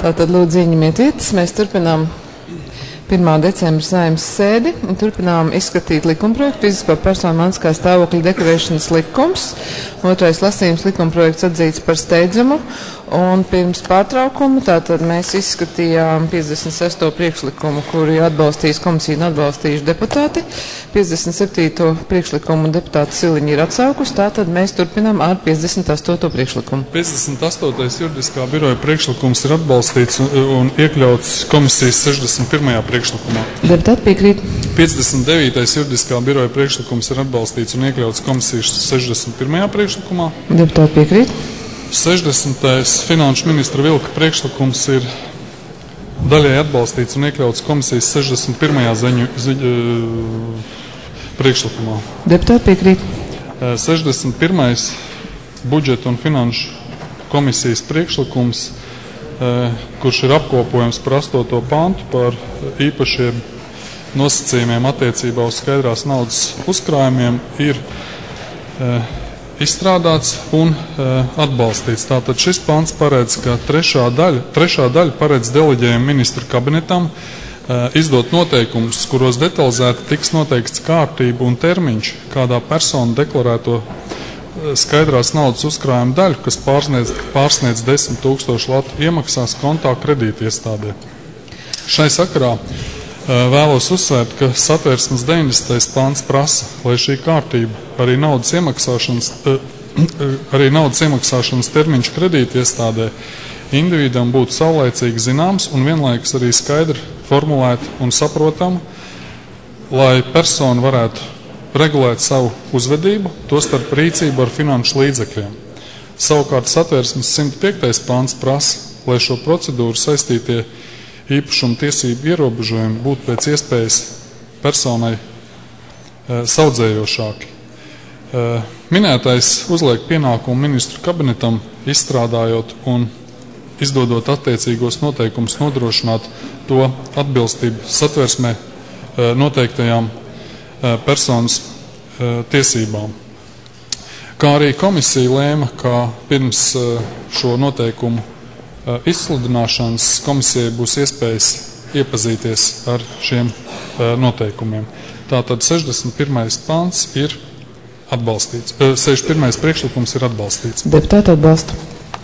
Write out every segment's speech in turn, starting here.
Tātad lūdzu ieņemiet vietas, mēs turpinām 1. decembra Saeimas sēdi un turpinām izskatīt likumprojektu fizisko personu mantiskā stāvokļa deklarēšanas likums. 2. lasījums likumprojekts atzīts par steidzamu un pirms pārtraukuma tātad mēs izskatījām 56. priekšlikumu, kuru atbalstījis komisija un atbalstījuši deputāti. 57. priekšlikumu deputāti Siliņa ir atsaukusi, tātad mēs turpinām ar 58. priekšlikumu. 58. juridiskā biroja priekšlikums ir atbalstīts un iekļauts komisijas 61. priekšlikumā. Deputāti piekrīt. 59. juridiskā biroja priekšlikums ir atbalstīts un iekļauts komisijas 61. priekšlikumā. Deputāti piekrīt. 60. finanšu ministra Vilka priekšlikums ir daļai atbalstīts un iekļauts komisijas 61. priekšlikumā. Deputāti piekrīt. 61. budžeta un finanšu komisijas priekšlikums, kurš ir apkopojums par 8. pantu par īpašiem nosacījumiem attiecībā uz skaidrās naudas uzkrājumiem, ir izstrādāts un atbalstīts. Tātad šis pants paredz, ka trešā daļa paredz deleģējumu ministru kabinetam izdot noteikumus, kuros detalizēti tiks noteikts kārtība un termiņš, kādā persona deklarēto skaidrās naudas uzkrājuma daļu, kas pārsniedz 10 000 latu iemaksās kontā kredītiestādē. Šai sakarā vēlos uzsvērt, ka Satversmes 90. pants prasa, lai šī kārtība arī naudas iemaksāšanas termiņš kredītiestādē individam būtu saulaicīgi zināms un vienlaikus arī skaidri formulēta un saprotama, lai persona varētu regulēt savu uzvedību, tostarp rīcību ar finanšu līdzekļiem. Savukārt Satversmes 105. pants prasa, lai šo procedūru saistītie īpašuma tiesību ierobežojumi būtu pēc iespējas personai saudzējošāki. Minētais uzliek pienākumu ministru kabinetam izstrādājot un izdodot attiecīgos noteikumus nodrošināt to atbilstību Satversmē noteiktajām personas tiesībām. Kā arī komisija lēma, ka pirms šo noteikumu izsludināšanas komisijai būs iespējas iepazīties ar šiem noteikumiem. Tātad 61. pants ir atbalstīts. 61. priekšlikums ir atbalstīts. Deputāti atbalsta.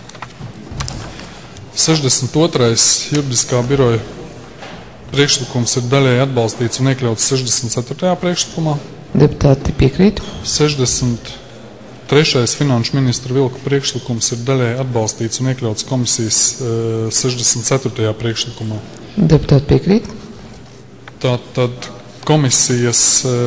62. juridiskā biroja priekšlikums ir daļēji atbalstīts un iekļauts 64. priekšlikumā. Deputāti piekrīt. 63. finanšu ministra Vilka priekšlikums ir daļēji atbalstīts un iekļauts komisijas 64. priekšlikumā. Deputāti piekrīt. Tātad komisijas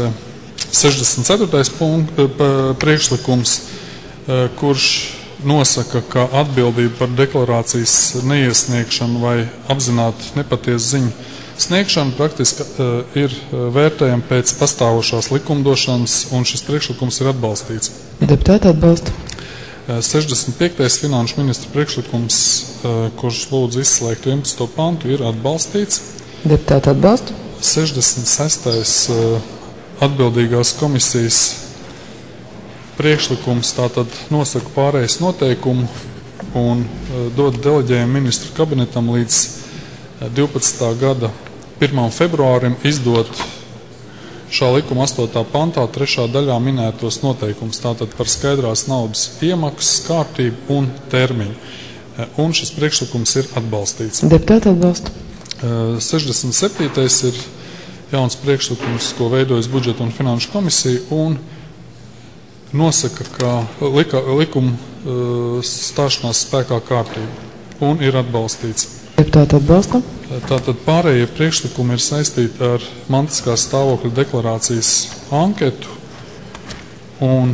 64. priekšlikums, kurš nosaka, ka atbildība par deklarācijas neiesniegšanu vai apzināti nepatiesu ziņu sniegšanu praktiski ir vērtējama pēc pastāvošās likumdošanas, un šis priekšlikums ir atbalstīts. Deputāti atbalsta. 65. finanšu ministra priekšlikums, kurš lūdz izslēgt 11. pantu, ir atbalstīts. Deputāti atbalsta. 66. atbildīgās komisijas priekšlikums tātad nosaka pārējais noteikumu un dod deleģējumu ministru kabinetam līdz 12. gada 1. februārim izdot šā likuma 8. pantā 3. daļā minētos noteikumus, tātad par skaidrās naudas iemaksas, kārtību un termiņu. Un šis priekšlikums ir atbalstīts. Deputāti atbalsta. 67. ir jauns priekšlikums, ko veidojas budžeta un finanšu komisija, un nosaka, ka likuma stāšanās spēkā kārtība un ir atbalstīts. Deputāti atbalsta. Tātad pārējie priekšlikumi ir saistīti ar mantiskās stāvokļa deklarācijas anketu, un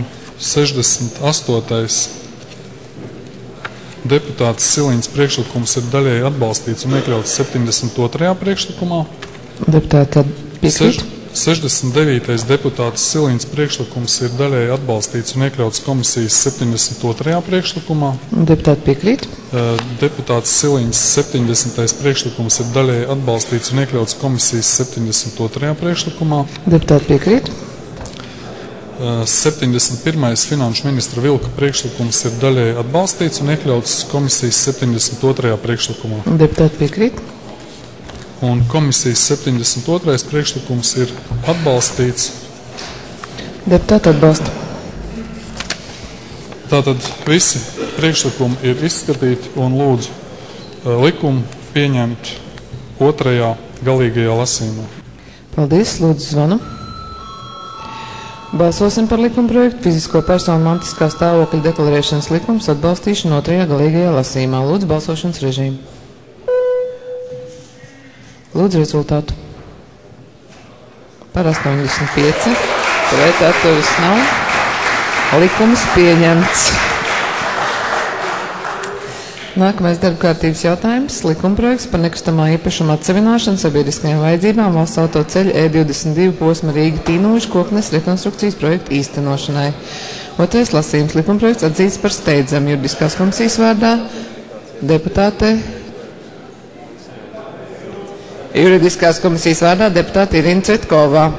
68. deputāts Siliņas priekšlikums ir daļēji atbalstīts un iekļauts 72. priekšlikumā. Deputāti piekrīt. 69. deputāts Siliņas priekšlikums ir daļēji atbalstīts un iekļauts komisijas 72. priekšlikumā. Deputāti piekrīt. Deputāts Siliņas 70. priekšlikums ir daļēji atbalstīts un iekļauts komisijas 72. priekšlikumā. Deputāti piekrīt. 71. finanšu ministra Vilka priekšlikums ir daļēji atbalstīts un iekļauts komisijas 72. priekšlikumā. Deputāti piekrīt? Un komisijas 72. priekšlikums ir atbalstīts. Deputāti atbalsta. Tātad visi priekšlikumi ir izskatīti un lūdzu likumu pieņemt otrajā galīgajā lasījumā. Paldies, lūdzu zvanu. Balsosim par likuma projektu fizisko personu mantiskā stāvokļa deklarēšanas likums atbalstīšanu otrajā galīgajā lasījumā. Lūdzu balsošanas režīmu. Lūdzu rezultātu. Par 85. Pret atturas nav. Likums pieņemts. Nākamais darba kārtības jautājums - likumprojekts par nekustamā īpašuma atsevināšanu sabiedriskajām vajadzībām valsts autoceļa E22 posma Rīga-Tīnoža koknes rekonstrukcijas projektu īstenošanai. Otrais lasījums - likumprojekts atzīts par steidzamu juridiskās komisijas vārdā deputāte juridiskās komisijas vārdā deputāte Irina Cvetkovā.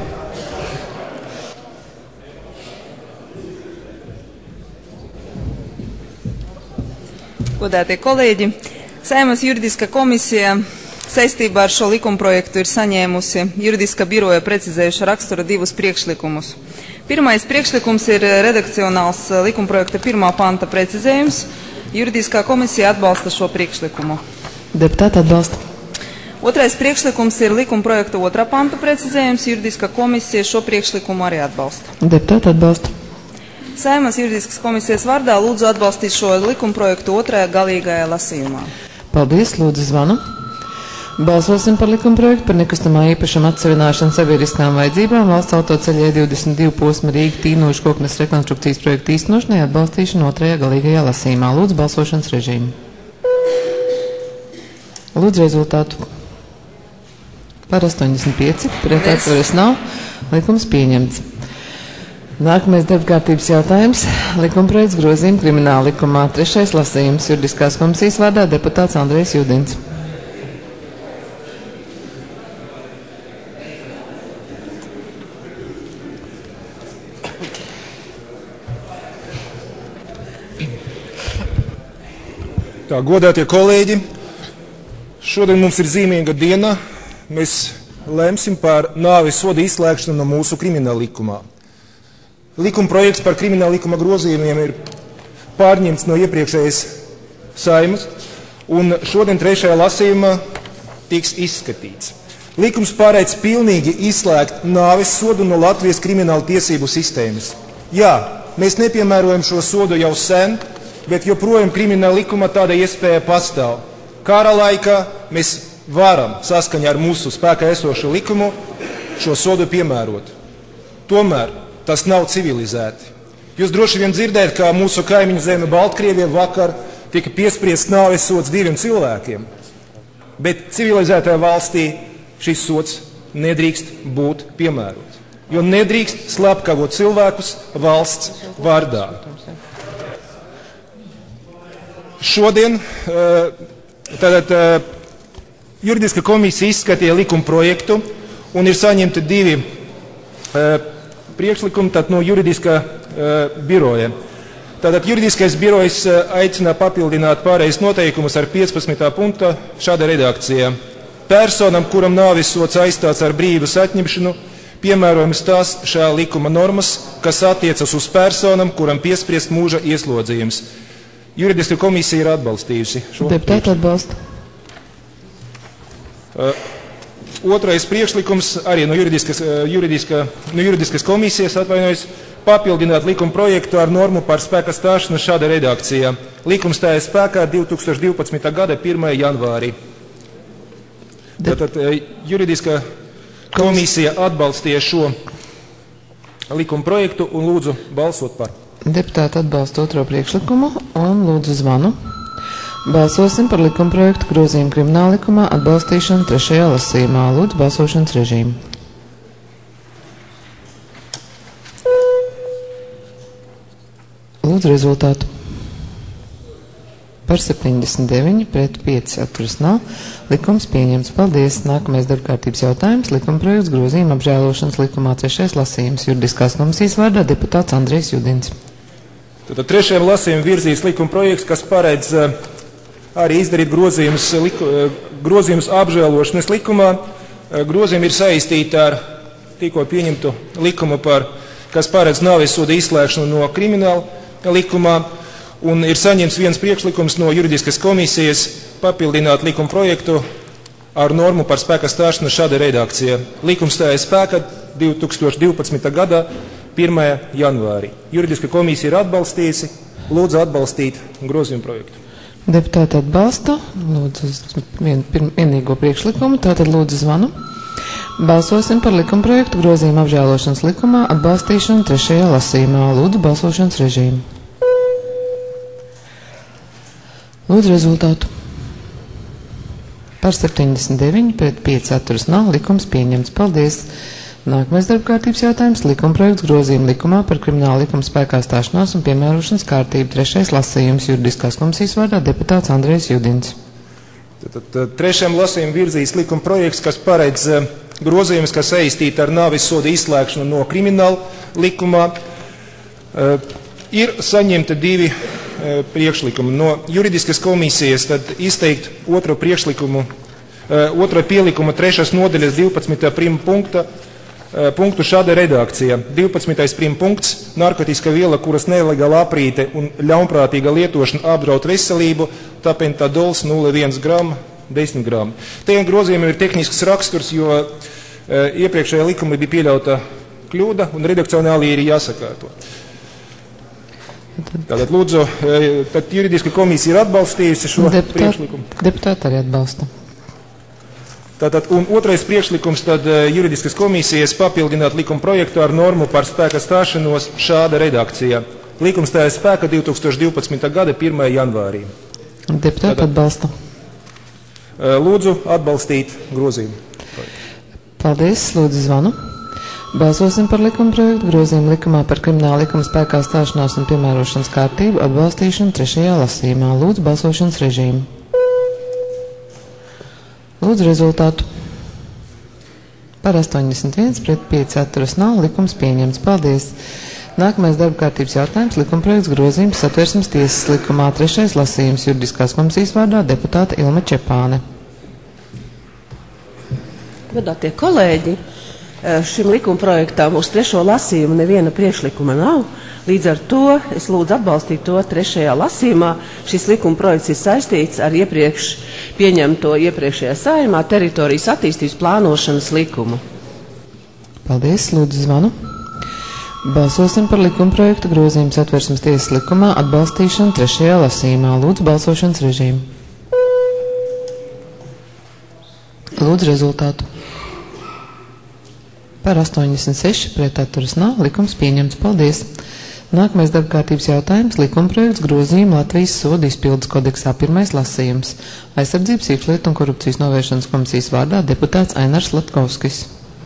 Godātie kolēģi, Saeimas juridiskā komisija saistībā ar šo likumprojektu ir saņēmusi juridiskā biroja precizējuša rakstura divus priekšlikumus. Pirmais priekšlikums ir redakcionāls likumprojekta 1. panta precizējums. Juridiskā komisija atbalsta šo priekšlikumu. Deputāti atbalsta. Otrais priekšlikums ir likumprojekta 2. panta precizējums. Juridiskā komisija šo priekšlikumu arī atbalsta. Deputāti atbalsta. Saeimas juridiskas komisijas vārdā lūdzu atbalstīt šo likumprojektu otrajā galīgajā lasījumā. Paldies, lūdzu zvanu. Balsosim par likumprojektu par nekustamā īpašuma atsevināšanu sabiedriskām vajadzībām valsts autoceļa E22 posma Rīga-Tīnoža koknes rekonstrukcijas projektu īstenošanai atbalstīšanu otrajā galīgajā lasījumā. Lūdzu balsošanas režīmu. Lūdzu rezultātu. Par 85. Pret atturas nav. Likums pieņemts. Nākamais darba kārtības jautājums - likumprojekts grozījuma krimināla likumā. Trešais lasījums - juridiskās komisijas vārdā deputāts Andrejs Judins. Tā, godātie kolēģi, šodien mums ir zīmīga diena. Mēs lemsim par nāves soda izslēgšanu no mūsu krimināla likumā. Likuma projekts par krimināla likuma grozījumiem ir pārņemts no iepriekšējas Saimas, un šodien trešajā lasījumā tiks izskatīts. Likums paredz pilnīgi izslēgt nāves sodu no Latvijas krimināla tiesību sistēmas. Jā, mēs nepiemērojam šo sodu jau sen, bet joprojām krimināla likuma tāda iespēja pastāv. Kara laikā mēs varam saskaņā ar mūsu spēkā esošu likumu šo sodu piemērot. Tomēr tas nav civilizēti. Jūs droši vien dzirdējat, ka mūsu kaimiņu zeme Baltkrievija vakar tika piespriests nāves sods 2 cilvēkiem. Bet civilizētajā valstī šis sods nedrīkst būt piemērots, jo nedrīkst slepkavot cilvēkus valsts vārdā. Šodien juridiska komisija izskatīja likuma projektu un ir saņemti 2 priekšlikumi no juridiskā biroja. Tātad juridiskais birojs aicina papildināt pārējais noteikumus ar 15. punktu šāda redakcija. Personam, kuram nāves sods aizstāts ar brīvības atņemšanu, piemērojams tās šā likuma normas, kas attiecas uz personam, kuram piespriest mūža ieslodzījums. Juridiska komisija ir atbalstījusi šo. Deputāti atbalsta. Otrais priekšlikums arī no juridiskas komisijas atvainojas papildināt likuma projektu ar normu par spēka stāšanu šāda redakcija. Likums stājas spēkā 2012. gada 1. janvārī. Tātad juridiskā komisija atbalstīja šo likuma projektu un lūdzu balsot par. Deputāti atbalsta otro priekšlikumu un lūdzu zvanu. Balsosim par likumprojektu grozījumu krimināla likumā atbalstīšanu trešajā lasījumā. Lūdzu balsošanas režīmu. Lūdzu rezultātu. Par 79, pret 5 atturas nav. Likums pieņemts. Paldies. Nākamais darbkārtības jautājums. Likumprojekts grozījuma apžēlošanas likumā 3. lasījums. Juridiskās komisijas vārdā deputāts Andrejs Judins. Tad 3. lasījumam virzīs likumprojekts, kas paredz arī izdarīt grozījumus apžēlošanas likumā. Grozījumi ir saistīti ar tikko pieņemtu likumu, kas paredz nāvessoda izslēgšanu no krimināla likumā. Un ir saņemts viens priekšlikums no juridiskās komisijas papildināt likuma projektu ar normu par spēkā stāšanu šāda redakcija. Likums stājas spēkā 2012. gada 1. janvārī. Juridiska komisija ir atbalstījusi. Lūdzu atbalstīt grozījumu projektu. Deputāti atbalsta. Lūdzu vienīgo priekšlikumu. Tātad lūdzu zvanu. Balsosim par likumprojektu grozījuma apžēlošanas likumā atbalstīšanu 3. lasījumā. Lūdzu balsošanas režīmu. Lūdzu rezultātu. Par 79, pret 5 atturas nav. Likums pieņemts. Paldies. Nākamais darbkārtības jautājums. Likumprojekts grozījuma likumā par krimināla likuma spēkā stāšanās un piemērošanas kārtību. 3. lasījums. Juridiskās komisijas vārdā deputāts Andrejs Judins. Tad 3. lasījumam virzīs likumprojekts, kas paredz grozījumus, kas saistīti ar nāvessoda izslēgšanu no krimināla likumā. Ir saņemti divi priekšlikumi no juridiskas komisijas, tad izteikt otro pielikumu 3. nodaļas 12. prima punktu šāda redakcija. 12. prima punkts - narkotiska viela, kuras nelegāla aprīte un ļaunprātīga lietošana apdraud veselību, tapentadols 0,1 gramu, 10 gramu. Tie grozījumi ir tehnisks raksturs, jo iepriekšējā likuma bija pieļauta kļūda un redakcionāli ir jāsakārto. Tātad lūdzu, tad juridiska komisija ir atbalstījusi šo priekšlikumu. Deputāti arī atbalsta. Tātad, un otrais priekšlikums, tad juridiskas komisijas papildināt likuma projektu ar normu par spēka stāšanos šāda redakcija. Likums stājas spēka 2012. gada 1. janvārī. Deputāti atbalsta. Lūdzu atbalstīt grozījumu. Paldies. Lūdzu zvanu. Balsosim par likumprojektu grozījumu likumā par krimināla likuma spēkā stāšanās un piemērošanas kārtību atbalstīšanu 3. lasījumā. Lūdzu balsošanas režīmu. Lūdzu rezultātu. Par 81 pret 5 atturas nav. Likums pieņemts. Paldies. Nākamais darba kārtības jautājums. Likumprojekts grozījums Satversmes tiesas likumā 3. lasījums. Juridiskās komisijas vārdā deputāta Ilma Čepāne. Godātie kolēģi, šim likumprojektam uz 3. lasījumu neviena priekšlikuma nav. Līdz ar to es lūdzu atbalstīt to 3. lasījumā. Šis likumprojekts ir saistīts ar iepriekš pieņemto iepriekšējā Saeimā teritorijas attīstības plānošanas likumu. Paldies. Lūdzu zvanu. Balsosim par likumprojektu grozījumu Satversmes tiesas likumā atbalstīšanu 3. lasījumā. Lūdzu balsošanas režīmu. Lūdzu rezultātu. Par 86 pret atturas nav. Likums pieņemts. Paldies. Nākamais darbkārtības jautājums. Likumprojekts grozījuma Latvijas soda izpildes kodeksā 1. lasījums. Aizsardzības, iekšlietu un korupcijas novēršanas komisijas vārdā deputāts Ainars Latkovskis.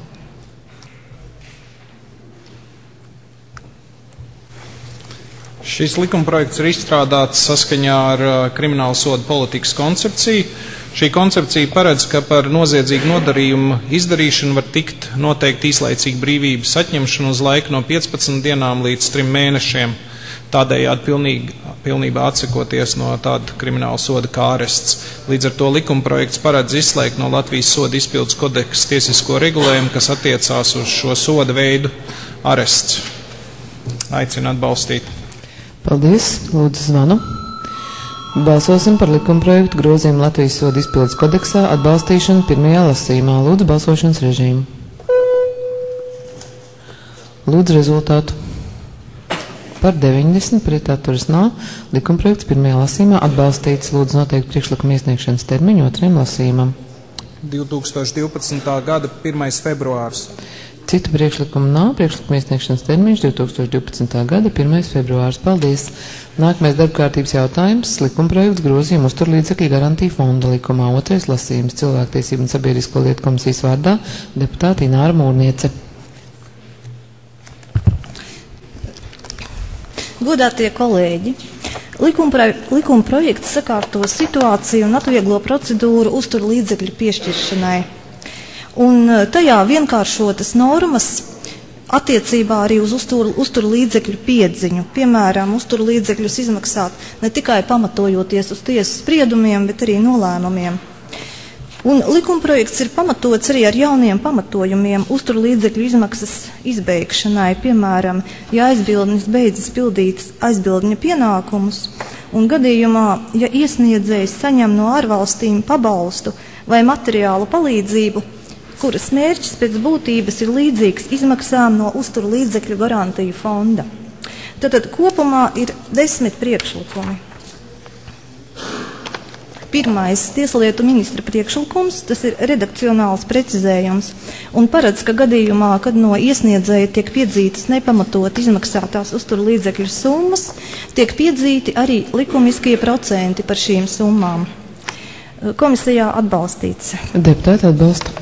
Šis likumprojekts ir izstrādāts saskaņā ar krimināla soda politikas koncepciju. Šī koncepcija paredz, ka par noziedzīgu nodarījumu izdarīšanu var tikt noteikti īslaicīga brīvības atņemšana uz laiku no 15 dienām līdz 3 mēnešiem, tādējādi pilnībā atsakoties no tāda krimināla soda kā arests. Līdz ar to likumprojekts paredz izslēgt no Latvijas soda izpildes kodeksa tiesisko regulējumu, kas attiecās uz šo soda veidu arests. Aicinu atbalstīt. Paldies. Lūdzu zvanu. Balsosim par likumprojektu grozījumu Latvijas soda izpildes kodeksā atbalstīšanu 1. lasījumā. Lūdzu balsošanas režīmu. Lūdzu rezultātu. Par 90 pret atturas nav. Likumprojekts 1. lasījumā atbalstīts. Lūdzu noteikt priekšlikuma iesniegšanas termiņu 2. lasījumam. 2012. gada 1. februārs. Citu priekšlikumu nav. Priekšlikuma iesniegšanas termiņš 2012. gada 1. februārs. Paldies. Nākamais darbkārtības jautājums. Likumprojekts grozījuma uzturlīdzekļu garantiju fonda likumā 2. lasījums. Cilvēktiesību un sabiedrisko lietu komisijas vārdā deputāta Ināra Mūrniece. Godātie kolēģi, Likuma projekts sakārto situāciju un atvieglo procedūru uzturlīdzekļu piešķiršanai. Un tajā vienkāršotas normas attiecībā arī uz uzturlīdzekļu piedziņu. Piemēram, uzturlīdzekļus izmaksāt ne tikai pamatojoties uz tiesas spriedumiem, bet arī nolēmumiem. Un likumprojekts ir pamatots arī ar jauniem pamatojumiem uzturlīdzekļu izmaksas izbeigšanai. Piemēram, ja aizbildnis beidzas pildīt aizbildņa pienākumus, un gadījumā, ja iesniedzējs saņem no ārvalstīm pabalstu vai materiālu palīdzību, kuras mērķis pēc būtības ir līdzīgs izmaksām no uzturlīdzekļu garantiju fonda. Tātad kopumā ir 10 priekšlikumi. Pirmais - tieslietu ministra priekšlikums, tas ir redakcionāls precizējums un paredz, ka gadījumā, kad no iesniedzēja tiek piedzītas nepamatot izmaksātās uzturlīdzekļu summas, tiek piedzīti arī likumiskie procenti par šīm summām. Komisijā atbalstīts. Deputāti atbalsta.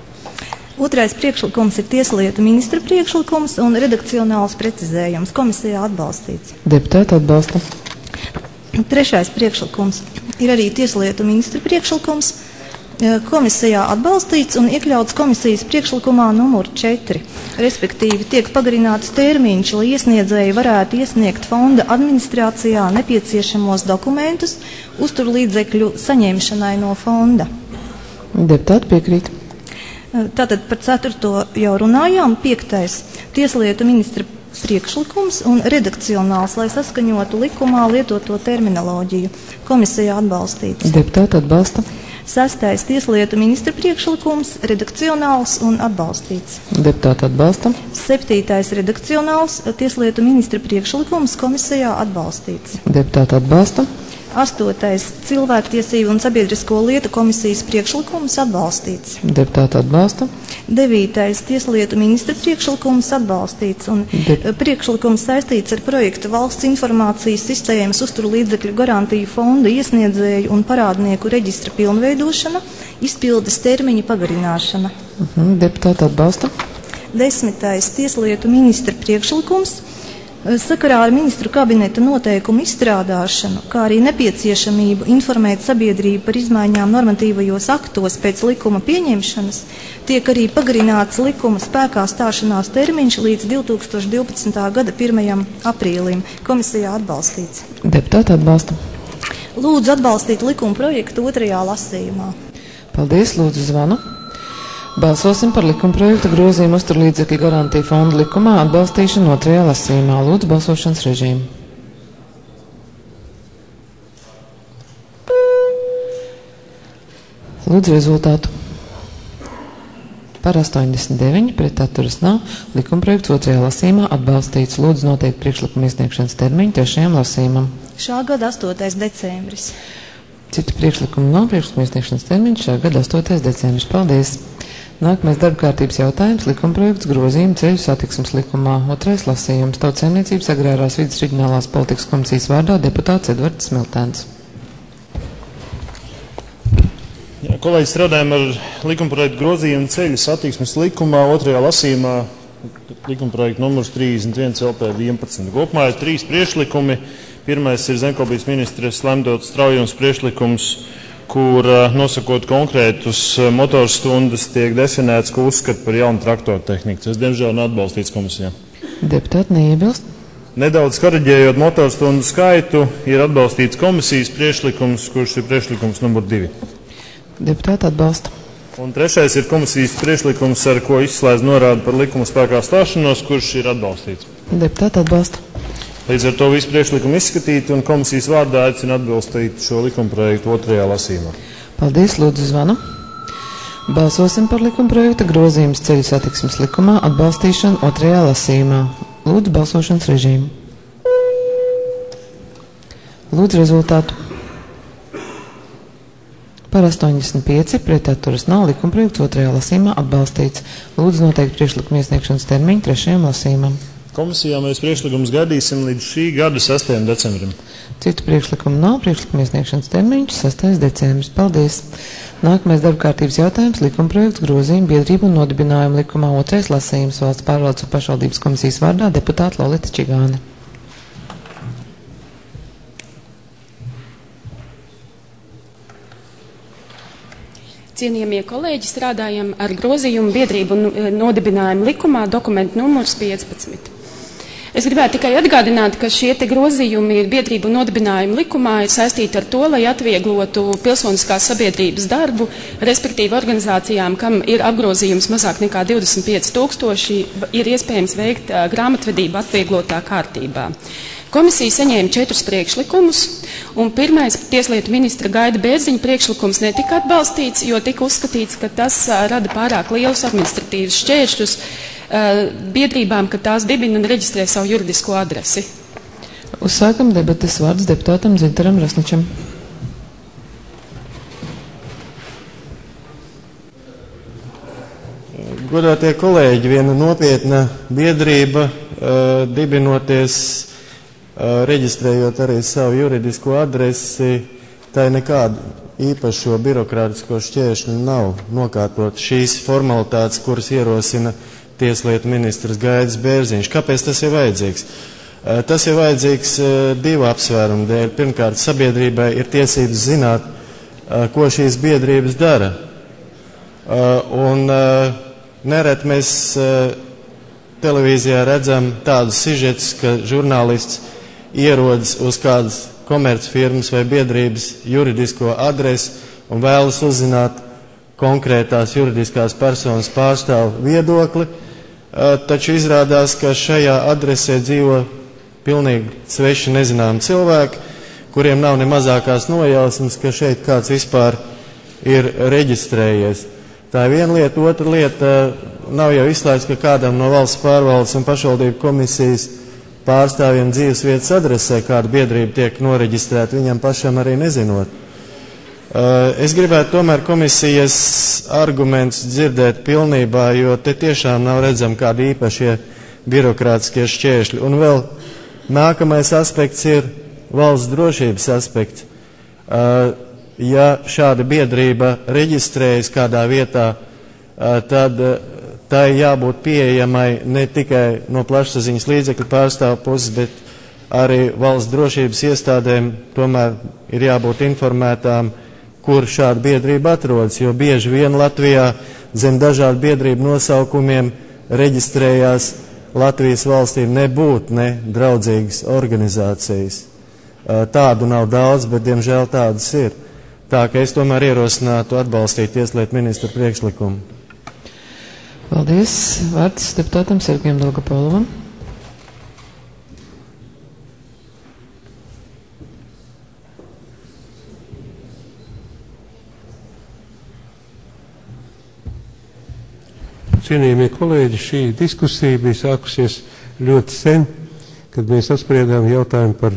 Otrais priekšlikums ir tieslietu ministra priekšlikums un redakcionāls precizējums. Komisijā atbalstīts. Deputāti atbalsta. Trešais priekšlikums ir arī tieslietu ministra priekšlikums. Komisijā atbalstīts un iekļauts komisijas priekšlikumā numur 4. Respektīvi tiek pagarināts termiņš, lai iesniedzēji varētu iesniegt fonda administrācijā nepieciešamos dokumentus uzturlīdzekļu saņemšanai no fonda. Deputāti piekrīt. Tātad par 4. jau runājām. 5. tieslietu ministra priekšlikums un redakcionāls, lai saskaņotu likumā lietoto terminoloģiju. Komisijā atbalstīts. Deputāti atbalsta. 6. tieslietu ministra priekšlikums, redakcionāls un atbalstīts. Deputāti atbalsta. 7. redakcionāls, tieslietu ministra priekšlikums, komisijā atbalstīts. Deputāti atbalsta. 8. cilvēktiesību un sabiedrisko lietu komisijas priekšlikums atbalstīts. Deputāti atbalsta. 9. tieslietu ministra priekšlikums atbalstīts un priekšlikums saistīts ar projektu valsts informācijas sistēmas uzturlīdzekļu garantiju fonda iesniedzēju un parādnieku reģistra pilnveidošana, izpildes termiņa pagarināšana. Deputāti atbalsta. 10. tieslietu ministra priekšlikums sakarā ar ministru kabineta noteikumu izstrādāšanu, kā arī nepieciešamību informēt sabiedrību par izmaiņām normatīvajos aktos pēc likuma pieņemšanas, tiek arī pagarināts likuma spēkā stāšanās termiņš līdz 2012. gada 1. aprīlim. Komisijā atbalstīts. Deputāti atbalsta. Lūdzu atbalstīt likuma projektu 2. lasījumā. Paldies, lūdzu zvanu. Balsosim par likumprojektu grozījumu uzturlīdzekļu garantiju fonda likumā atbalstīšanu 2. lasījumā. Lūdzu balsošanas režīmu. Lūdzu rezultātu. Par 89, pret atturas nav. Likumprojekts 2. lasījumā atbalstīts. Lūdzu noteikt priekšlikumu iesniegšanas termiņu 3. lasījumam. Šā gada 8. decembris. Citu priekšlikumu nav. Priekšlikumu iesniegšanas termiņš šā gada 8. decembris. Paldies! Nākamais darba kārtības jautājums - likumprojekts grozījuma ceļu satiksmes likumā. 2. lasījums - Tautsaimniecības agrārās vides reģionālās politikas komisijas vārdā deputāts Edvards Smiltēns. Kolēģi, strādājam ar likumprojektu grozījumu ceļu satiksmes likumā. 2. lasījumā likumprojekta numurs 31 LP 11. Kopumā ir 3 priekšlikumi. Pirmais ir zemkopības ministres Lemdotas Straujums priekšlikums, kur nosakot konkrētus motorstundas tiek definēts, ko uzskata par jaunu traktoru tehniku. Tas, diemžēl, nav atbalstīts komisijā. Deputāti neiebilst. Nedaudz koriģējot motorstundu skaitu, ir atbalstīts komisijas priekšlikums, kurš ir priekšlikums numur 2. Deputāti atbalsta. Un 3. ir komisijas priekšlikums, ar ko izslēdz norādi par likuma spēkā stāšanos, kurš ir atbalstīts. Deputāti atbalsta. Līdz ar to visu priekšlikumu izskatīt un komisijas vārdā aicina atbalstīt šo likumprojektu 2. lasījumā. Paldies, lūdzu zvanu. Balsosim par likumprojekta grozījumus ceļu satiksmes likumā atbalstīšanu 2. lasījumā. Lūdzu balsošanas režīmu. Lūdzu rezultātu. Par 85, pret atturas nav. Likumprojekts 2. lasījumā atbalstīts. Lūdzu noteikt priekšlikumu iesniegšanas termiņu 3. lasījumam. Komisijā mēs priekšlikumus gaidīsim līdz šī gada 6. decembrim. Citu priekšlikumu nav. Priekšlikumu iesniegšanas termiņš 6. decembris. Paldies! Nākamais darba kārtības jautājums - likumprojekts grozījuma biedrību un nodibinājumu likumā 2. lasījums valsts pārvaldes un pašvaldības komisijas vārdā deputāta Lolita Čigāne. Cienījamie kolēģi, strādājam ar grozījumu biedrību nodibinājumu likumā, dokumentu numurs 15. Es gribētu tikai atgādināt, ka šie te grozījumi biedrību nodibinājumu likumā ir saistīti ar to, lai atvieglotu pilsoniskās sabiedrības darbu, respektīvi organizācijām, kam ir apgrozījums mazāk nekā 25 000, ir iespējams veikt grāmatvedību atvieglotā kārtībā. Komisija saņēma 4 priekšlikumus, un pirmais tieslietu ministra Gaida Bērziņa priekšlikums netika atbalstīts, jo tika uzskatīts, ka tas rada pārāk lielus administratīvus šķēršļus biedrībām, ka tās dibina un reģistrē savu juridisko adresi. Uzsākam debates, vārds deputātam Zintaram Rasničam. Godātie kolēģi, viena nopietna biedrība dibinoties, reģistrējot arī savu juridisko adresi, tai nekādu īpašo birokrātisko šķēršļu nav nokārtot šīs formalitātes, kuras ierosina tieslietu ministrs Gaidis Bērziņš. Kāpēc tas ir vajadzīgs? Tas ir vajadzīgs 2 apsvērumu dēļ. Pirmkārt, sabiedrībai ir tiesības zināt, ko šīs biedrības dara. Un nereti mēs televīzijā redzam tādus sižetus, ka žurnālists ierodas uz kādas komercfirmas vai biedrības juridisko adresi un vēlas uzzināt konkrētās juridiskās personas pārstāvu viedokli, taču izrādās, ka šajā adresē dzīvo pilnīgi sveši nezināmi cilvēki, kuriem nav ne mazākās nojausmas, ka šeit kāds vispār ir reģistrējies. Tā ir viena lieta. Otra lieta, nav jau izslēgts, ka kādam no valsts pārvaldes un pašvaldību komisijas pārstāvjiem dzīvesvietas adresē kāda biedrība tiek noreģistrēta, viņam pašam arī nezinot. Es gribētu tomēr komisijas argumentus dzirdēt pilnībā, jo te tiešām nav redzami kādi īpašie birokrātiskie šķēršļi. Un vēl nākamais aspekts ir valsts drošības aspekts. Ja šāda biedrība reģistrējas kādā vietā, tad tai jābūt pieejamai ne tikai no plašsaziņas līdzekļu pārstāvu puses, bet arī valsts drošības iestādēm tomēr ir jābūt informētām, kur šāda biedrība atrodas, jo bieži vien Latvijā zem dažādu biedrību nosaukumiem reģistrējās Latvijas valstī nebūtu draudzīgas organizācijas. Tādu nav daudz, bet diemžēl tādas ir. Tā ka es tomēr ierosinātu atbalstīt tieslietu ministra priekšlikumu. Paldies. Vārds deputātam Sergejam Dolgopolovam. Cienījamie kolēģi, šī diskusija bija sākusies ļoti sen, kad mēs apspriedām jautājumu par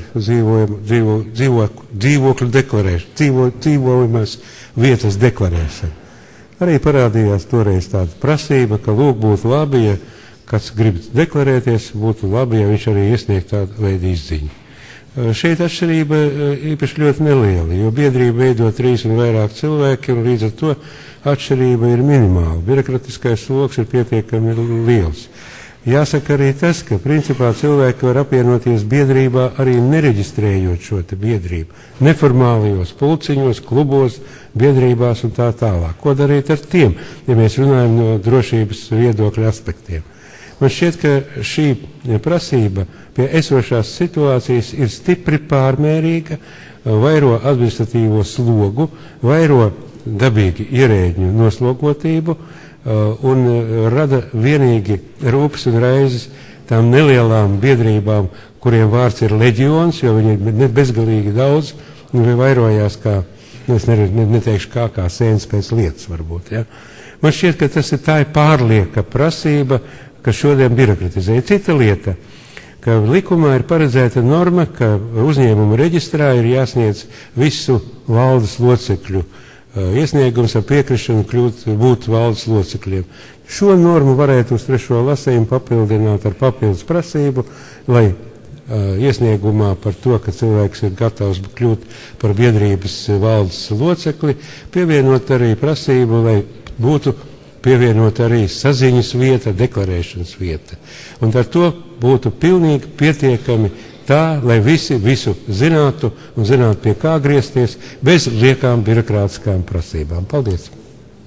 dzīvokļu deklarēšanu, dzīvojamās vietas deklarēšanu. Arī parādījās toreiz tāda prasība, ka lūk būtu labi, ja kāds grib deklarēties, būtu labi, ja viņš arī iesniegt tādu veidu izziņu. Šeit atšķirība īpaši ļoti neliela, jo biedrība veido 3 un vairāk cilvēki, un līdz ar to atšķirība ir minimāla. Birokratiskais sloks ir pietiekami liels. Jāsaka arī tas, ka principā cilvēki var apvienoties biedrībā arī nereģistrējot šo te biedrību. Neformālajos pulciņos, klubos, biedrībās un tā tālāk. Ko darīt ar tiem, ja mēs runājam no drošības viedokļa aspektiem? Man šķiet, ka šī prasība pie esošās situācijas ir stipri pārmērīga, vairo administratīvo slogu, vairo dabīgi ierēģņu noslogotību un rada vienīgi rūpes un raizes tām nelielām biedrībām, kuriem vārds ir leģions, jo viņi ir bezgalīgi daudz, un vairojās kā, es neteikšu kā sēns pēc lietas varbūt. Ja? Man šķiet, ka tas ir tā pārlieka prasība, kas šodien birokratizē. Cita lieta, ka likumā ir paredzēta norma, ka uzņēmuma reģistrā ir jāsniedz visu valdes locekļu iesniegums ar piekrišanu būt valdes locekļiem. Šo normu varētu uz 3. lasījumu papildināt ar papildus prasību, lai iesniegumā par to, ka cilvēks ir gatavs kļūt par biedrības valdes locekli, pievienot arī prasību, lai būtu pievienot arī saziņas vieta, deklarēšanas vieta. Un ar to būtu pilnīgi pietiekami tā, lai visi visu zinātu un zinātu, pie kā griezties, bez liekām birokrātiskām prasībām. Paldies!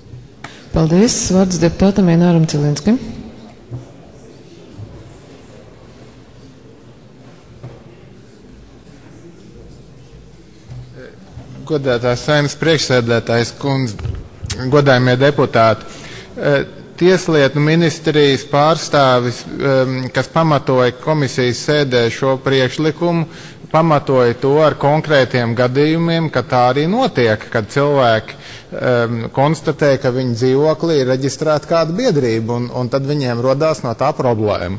Paldies. Vārds deputātam Ināram Cilinskim. Godātās Saeimas priekšsēdētājas kundze, godājumie deputāti. Tieslietu ministrijas pārstāvis, kas pamatoja komisijas sēdē šo priekšlikumu, pamatoja to ar konkrētiem gadījumiem, ka tā arī notiek, kad cilvēki konstatē, ka viņa dzīvoklī ir reģistrēta kāda biedrība, un tad viņiem rodās no tā problēma.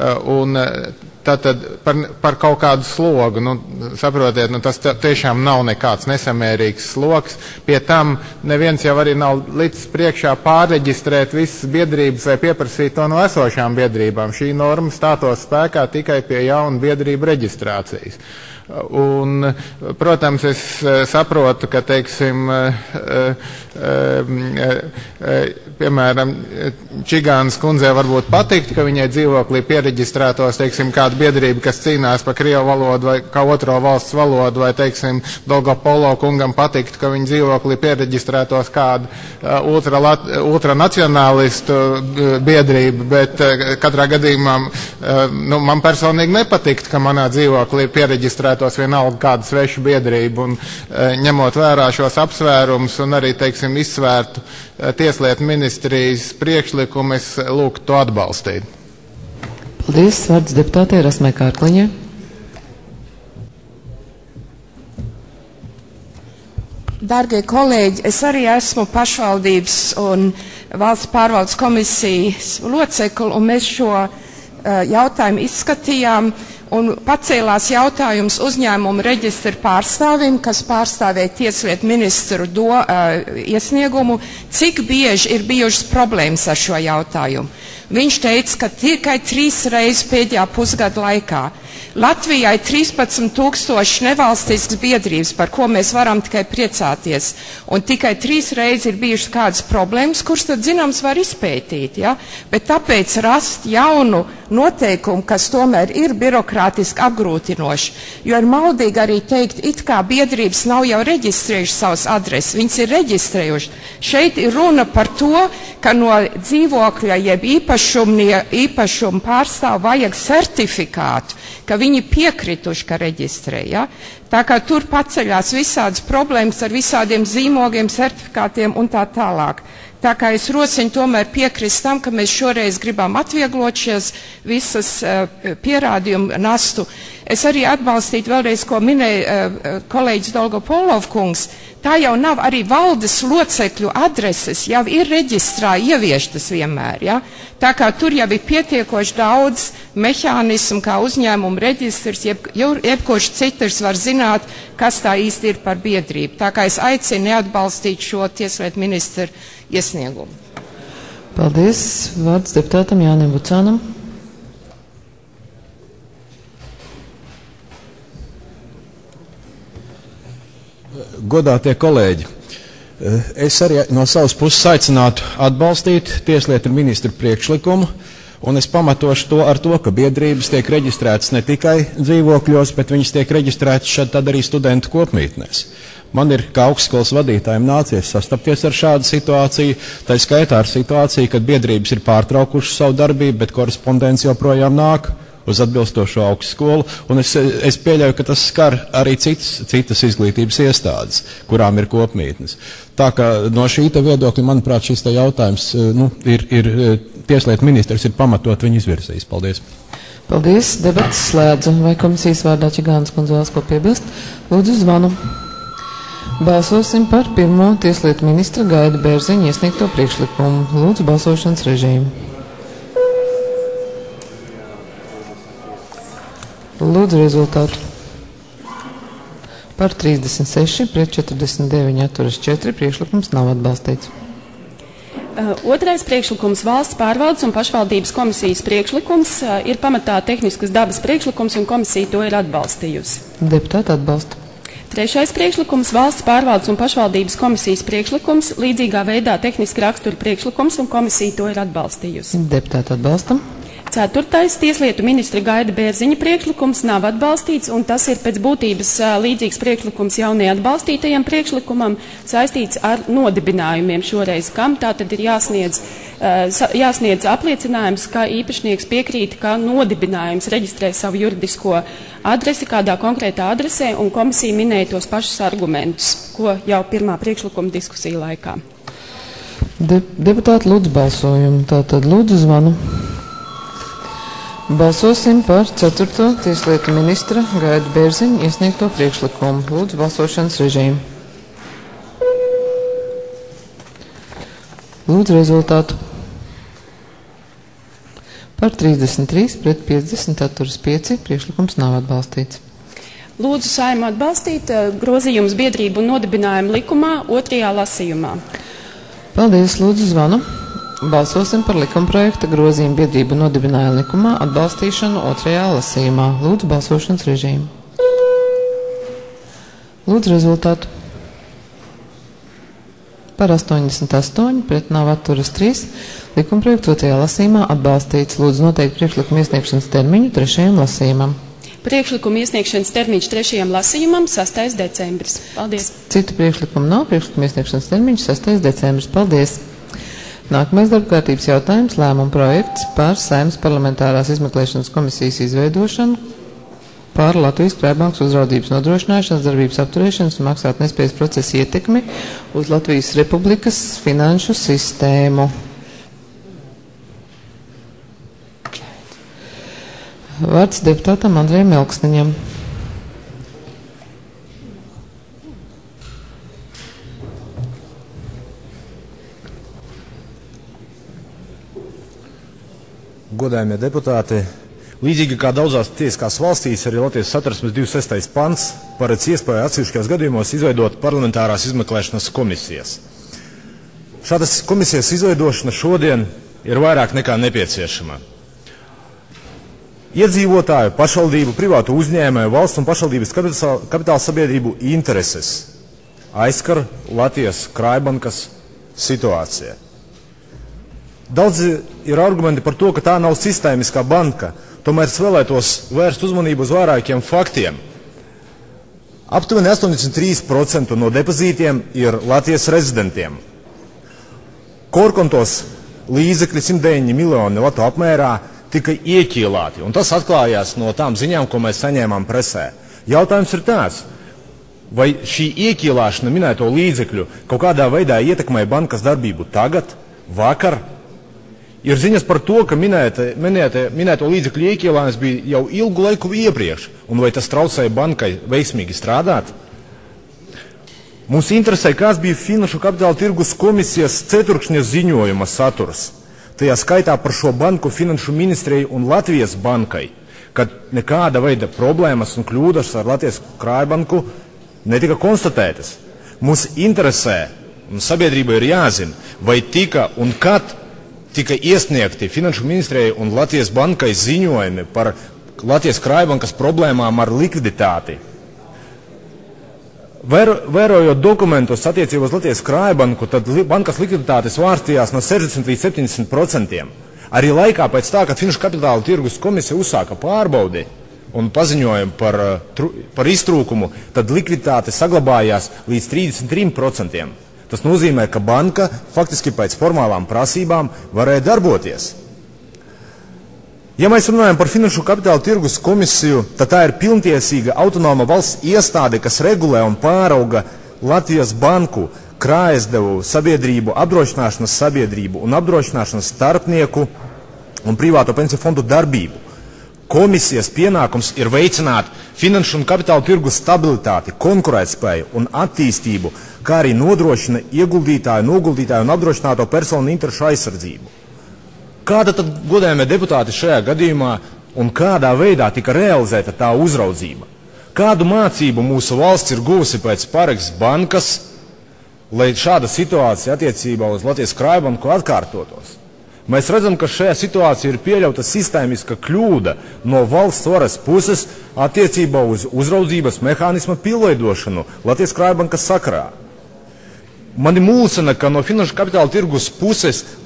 Tātad par kaut kādu slogu, saprotiet, tas tiešām nav nekāds nesamērīgs sloks. Pie tam neviens jau arī nav licis priekšā pārreģistrēt visas biedrības vai pieprasīt to no esošām biedrībām. Šī norma stātos spēkā tikai pie jaunu biedrību reģistrācijas. Un, protams, es saprotu, ka, teiksim, piemēram, Čigānas kundzei varbūt patikt, ka viņai dzīvoklī piereģistrētos, teiksim, kāda biedrība, kas cīnās par krievu valodu vai kā otro valsts valodu, vai, teiksim, Dolgopolo kungam patikt, ka viņa dzīvoklī piereģistrētos kāda ultranacionālistu biedrība, bet katrā gadījumā man personīgi nepatikt, ka manā dzīvoklī piereģistrētos vienalga kāda sveša biedrība, un ņemot vērā šos apsvērumus un arī, teiksim, izsvērtu Tieslietu ministrijas priekšlikumu, es lūgtu to atbalstīt. Paldies. Vārds deputātei Rasmai Kārkliņai. Dargie kolēģi, es arī esmu pašvaldības un valsts pārvaldes komisijas locekli, un mēs šo jautājumu izskatījām, un pacēlās jautājums uzņēmumu reģistra pārstāvim, kas pārstāvēja Tieslietu ministru iesniegumu, cik bieži ir bijušas problēmas ar šo jautājumu. Viņš teica, ka tikai 3 reizes pēdējā pusgada laikā. Latvijā ir 13,000 nevalstiskas biedrības, par ko mēs varam tikai priecāties, un tikai 3 reizes ir bijušas kādas problēmas, kuras tad, zināms, var izpētīt, ja? Bet tāpēc rast jaunu noteikumu, kas tomēr ir birokrātiski apgrūtinoši, jo ir maldīgi arī teikt, it kā biedrības nav jau reģistrējuši savas adreses, viņas ir reģistrējuši. Šeit ir runa par to, ka no dzīvokļa jeb īpašumu pārstāv vajag certifikātu, ka viņi piekrituši, ka reģistrē, ja? Tā kā tur paceļās visādas problēmas ar visādiem zīmogiem, certifikātiem un tā tālāk. Tā kā es rosinu tomēr piekrist tam, ka mēs šoreiz gribam atvieglot šies visas pierādījumu nastu. Es arī atbalstītu vēlreiz, ko minēja kolēģis Dolgopolov kungs. Tā jau nav arī valdes locekļu adreses, jau ir reģistrā ievieštas vienmēr, ja? Tā kā tur jau ir pietiekoši daudz mehānismu, kā uzņēmumu reģistrs, jebkurš citrs var zināt, kas tā īsti ir par biedrību. Tā kā es aicinu neatbalstīt šo Tieslietu ministru iesniegumu. Paldies. Vārds deputātam Jānim Vucānam. Godātie kolēģi, es arī no savas puses aicinātu atbalstīt Tieslietu ministru priekšlikumu, un es pamatošu to ar to, ka biedrības tiek reģistrētas ne tikai dzīvokļos, bet viņas tiek reģistrētas šad tad arī studentu kopmītnēs. Man ir kā augstskolas vadītājiem nācies sastapties ar šādu situāciju, tā skaitā ar situāciju, kad biedrības ir pārtraukušas savu darbību, bet korespondents joprojām nāk uz atbilstošo augstskolu, un es pieļauju, ka tas skar arī citas izglītības iestādes, kurām ir kopmītnes. Tā kā no šī viedokļa, manuprāt, šis jautājums ir Tieslietu ministrs ir pamatot viņu izvirzījis. Paldies. Paldies. Debatas slēdzu. Vai komisijas vārdā Čigānas kundze vēlas ko piebilst? Lūdzu zvanu. Balsosim par pirmo Tieslietu ministra Gaida Bērziņa iesniegto priekšlikumu. Lūdzu balsošanas režīmu. Lūdzu rezultātu. Par 36, pret 49, atturas 4, priekšlikums nav atbalstīts. Otrais priekšlikums valsts pārvaldes un pašvaldības komisijas priekšlikums ir pamatā tehniskas dabas priekšlikums, un komisija to ir atbalstījusi. Deputāti atbalsta. Trešais priekšlikums valsts pārvaldes un pašvaldības komisijas priekšlikums, līdzīgā veidā tehniska rakstura priekšlikums, un komisija to ir atbalstījusi. Deputāti atbalsta. 4. Tieslietu ministra Gaida Bērziņa priekšlikums nav atbalstīts, un tas ir pēc būtības līdzīgs priekšlikums jau neatbalstītajam priekšlikumam, saistīts ar nodibinājumiem šoreiz, kam tātad ir jāsniedz apliecinājums, ka īpašnieks piekrīt, ka nodibinājums reģistrē savu juridisko adresi kādā konkrētā adresē, un komisija minēja tos pašus argumentus, ko jau pirmā priekšlikuma diskusija laikā. Deputāti lūdzu balsojumu. Tātad lūdzu zvanu. Balsosim par 4. Tieslietu ministra Gaida Bērziņa iesniegto priekšlikumu. Lūdzu balsošanas režīmu. Lūdzu rezultātu. Par 33 pret 50 atturas 5 priekšlikums nav atbalstīts. Lūdzu Saeimu atbalstīt grozījumus biedrību un nodibinājumu likumā 2. lasījumā. Paldies, lūdzu zvanu. Balsosim par likumprojekta grozījumu biedrību nodibinājumu likumā atbalstīšanu 2. lasījumā. Lūdzu balsošanas režīmu. Lūdzu rezultātu. Par 88 pret nav atturas 3. Likumprojekts 2. lasījumā atbalstīts. Lūdzu noteikt priekšlikumu iesniegšanas termiņu 3. lasījumam. Priekšlikuma iesniegšanas termiņš 3. lasījumam 6. decembris. Paldies. Citu priekšlikumu nav. Priekšlikuma iesniegšanas termiņš 6. decembris. Paldies. Nākamais darbkārtības jautājums - lēmuma projekts par Saeimas parlamentārās izmeklēšanas komisijas izveidošanu par Latvijas Krājbankas uzraudzības nodrošināšanas, darbības apturēšanas un maksātnespējas procesa ietekmi uz Latvijas Republikas finanšu sistēmu. Vārds deputātam Andrejam Elksniņam. Godājumie deputāti, līdzīgi kā daudzās tiesiskās valstīs, arī Latvijas Satversmes 26. pants paredz iespēju atsevišķos gadījumos izveidot parlamentārās izmeklēšanas komisijas. Šādas komisijas izveidošana šodien ir vairāk nekā nepieciešama. Iedzīvotāju, pašvaldību, privātu uzņēmēju, valsts un pašvaldības kapitāla sabiedrību intereses aizskar Latvijas Krājbankas situācija. Daudzi ir argumenti par to, ka tā nav sistēmiskā banka, tomēr es vēlētos vērst uzmanību uz vairākiem faktiem. Aptuveni 83% no depozītiem ir Latvijas rezidentiem. Korkontos līdzekļi 109 miljoni latu apmērā tika ieķīlāti, un tas atklājās no tām ziņām, ko mēs saņēmām presē. Jautājums ir tāds, vai šī ieķīlāšana minēto līdzekļu kaut kādā veidā ietekmē bankas darbību tagad, vakar? Ir ziņas par to, ka minēto līdzekļu ieķīlājums bija jau ilgu laiku iepriekš, un vai tas traucēja bankai veiksmīgi strādāt? Mums interesē, kāds bija Finanšu kapitāla tirgus komisijas ceturkšņa ziņojuma saturs. Tajā skaitā par šo banku Finanšu ministriju un Latvijas bankai, kad nekāda veida problēmas un kļūdas ar Latvijas Krājbanku netika konstatētas. Mums interesē, un sabiedrībai ir jāzina, vai tika un kad tika iesniegti Finanšu ministrijai un Latvijas bankai ziņojumi par Latvijas Krājbankas problēmām ar likviditāti. Vērojot dokumentus attiecībā uz Latvijas Krājbanku, tad bankas likviditātes vārstījās no 60 līdz 70%. Arī laikā pēc tā, kad Finanšu kapitāla tirgus komisija uzsāka pārbaudi un paziņoja par iztrūkumu, tad likviditāte saglabājās līdz 33%. Tas nozīmē, ka banka faktiski pēc formālām prasībām varēja darboties. Ja mēs runājam par Finanšu kapitāla tirgus komisiju, tad tā ir pilntiesīga autonoma valsts iestāde, kas regulē un pārauga Latvijas banku, krājasdevu sabiedrību, apdrošināšanas sabiedrību un apdrošināšanas starpnieku un privāto pensiju fondu darbību. Komisijas pienākums ir veicināt finanšu un kapitāla tirgus stabilitāti, konkurētspēju un attīstību, kā arī nodrošina ieguldītāju, noguldītāju un apdrošināto personu interešu aizsardzību. Kāda tad, godējamie deputāti, šajā gadījumā un kādā veidā tika realizēta tā uzraudzība? Kādu mācību mūsu valsts ir guvusi pēc Pareksas bankas, lai šāda situācija attiecībā uz Latvijas Krājbanku atkārtotos? Mēs redzam, ka šajā situācijā ir pieļauta sistēmiska kļūda no valsts varas puses attiecībā uz uzraudzības mehānisma pilnveidošanu Latvijas Krājbankas sakarā. Mani mulsina, ka no Finanšu kapitāla tirgus puses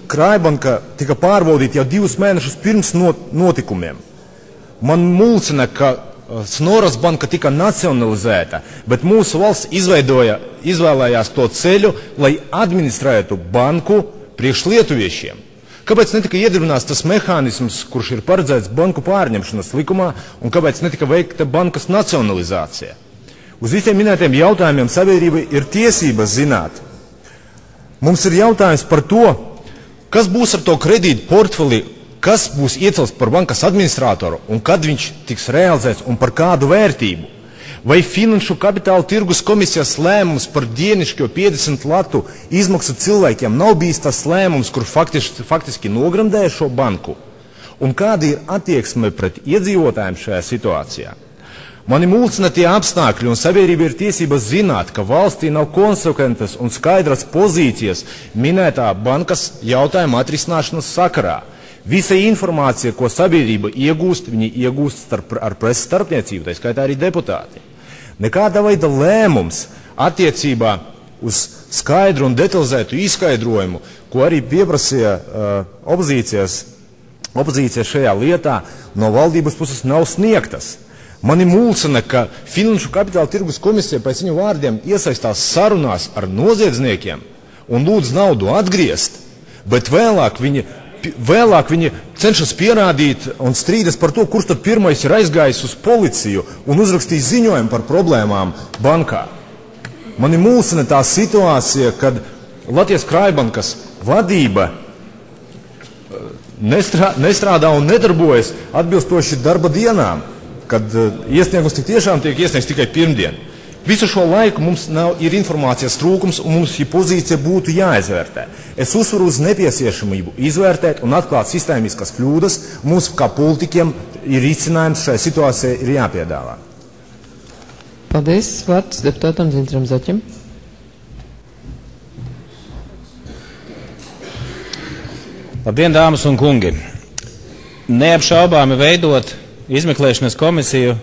Krājbanka tika pārbaudīta jau 2 mēnešus pirms notikumiem. Man mulsina, ka Snoras banka tika nacionalizēta, bet mūsu valsts izvēlējās to ceļu, lai administrētu banku priekš lietuviešiem. Kāpēc netika iedarbināts tas mehānisms, kurš ir paredzēts banku pārņemšanas likumā, un kāpēc netika veikta bankas nacionalizācija? Uz visiem minētiem jautājumiem sabiedrība ir tiesības zināt. Mums ir jautājums par to, kas būs ar to kredītu portfeli, kas būs iecelts par bankas administratoru un kad viņš tiks realizēts un par kādu vērtību. Vai Finanšu kapitāla tirgus komisijas lēmums par dienišķo 50 latu izmaksu cilvēkiem nav bijis tas lēmums, kur faktiski nograndēja šo banku? Un kāda ir attieksme pret iedzīvotājiem šajā situācijā? Mani mulsina tie apstākļi, un sabiedrība ir tiesības zināt, ka valstī nav konsekventas un skaidras pozīcijas minētā bankas jautājuma atrisināšanas sakarā. Visa informācija, ko sabiedrība iegūst, viņi iegūst ar preses starpniecību, tā skaitā arī deputāti. Nekāda veida lēmums attiecībā uz skaidru un detalizētu izskaidrojumu, ko arī pieprasīja opozīcija šajā lietā, no valdības puses nav sniegtas. Mani mulsina, ka Finanšu kapitāla tirgus komisija pēc viņu vārdiem iesaistās sarunās ar noziedzniekiem un lūdz naudu atgriezt, bet vēlāk viņi cenšas pierādīt un strīdas par to, kurš tad pirmais ir aizgājis uz policiju un uzrakstījis ziņojumu par problēmām bankā. Mani mulsina tā situācija, kad Latvijas Krājbankas vadība nestrādā un nedarbojas atbilstoši darba dienām, kad iesniegums tik tiešām tiek iesniegts tikai pirmdien. Visu šo laiku mums ir informācijas trūkums un mums šī pozīcija būtu jāizvērtē. Es uzsveru uz nepieciešamību izvērtēt un atklāt sistēmiskas kļūdas. Mums kā politiķiem ir risinājums šai situācijai ir jāpiedāvā. Paldies. Vārds deputātam Dzintram Zaķim. Labdien, dāmas un kungi! Neapšaubāmi veidot izmeklēšanas komisiju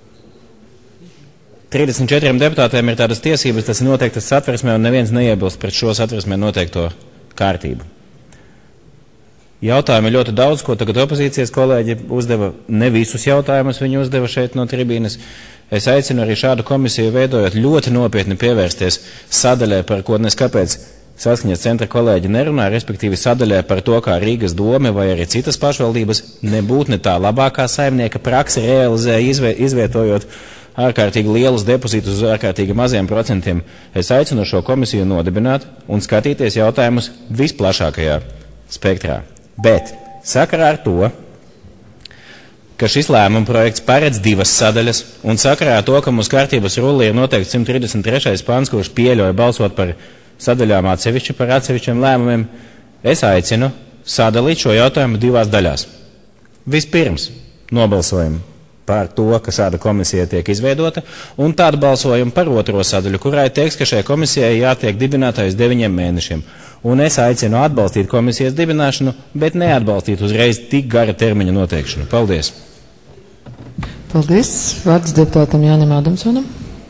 34 deputātiem ir tādas tiesības, tas ir noteiktas satversmē, un neviens neiebilst pret šo satversmē noteikto kārtību. Jautājumi ļoti daudz, ko tagad opozīcijas kolēģi uzdeva, ne visus jautājumus viņi uzdeva šeit no tribīnes. Es aicinu arī šādu komisiju veidojot ļoti nopietni pievērsties sadaļai, par ko neskapēc Saskaņas centra kolēģi nerunā, respektīvi sadaļā par to, kā Rīgas dome vai arī citas pašvaldības nebūt ne tā labākā saimnieka praksi realizē, izvietojot ārkārtīgi lielus depozītus uz ārkārtīgi maziem procentiem. Es aicinu šo komisiju nodibināt un skatīties jautājumus visplašākajā spektrā. Bet sakarā ar to, ka šis lēmuma projekts paredz 2 sadaļas un sakarā ar to, ka mums kārtības rullī ir noteikti 133. pants, kurš pieļauj balsot par sadaļām atsevišķi par atsevišķiem lēmumiem, es aicinu sadalīt šo jautājumu 2 daļās. Vispirms nobalsojumu par to, ka šāda komisija tiek izveidota, un tādu balsojumu par otro sadaļu, kurā ir teiks, ka šai komisijai jātiek dibināta uz 9 mēnešiem. Un es aicinu atbalstīt komisijas dibināšanu, bet neatbalstīt uzreiz tik gara termiņa noteikšanu. Paldies! Paldies! Vārds deputātam Jānim Ādamsonam.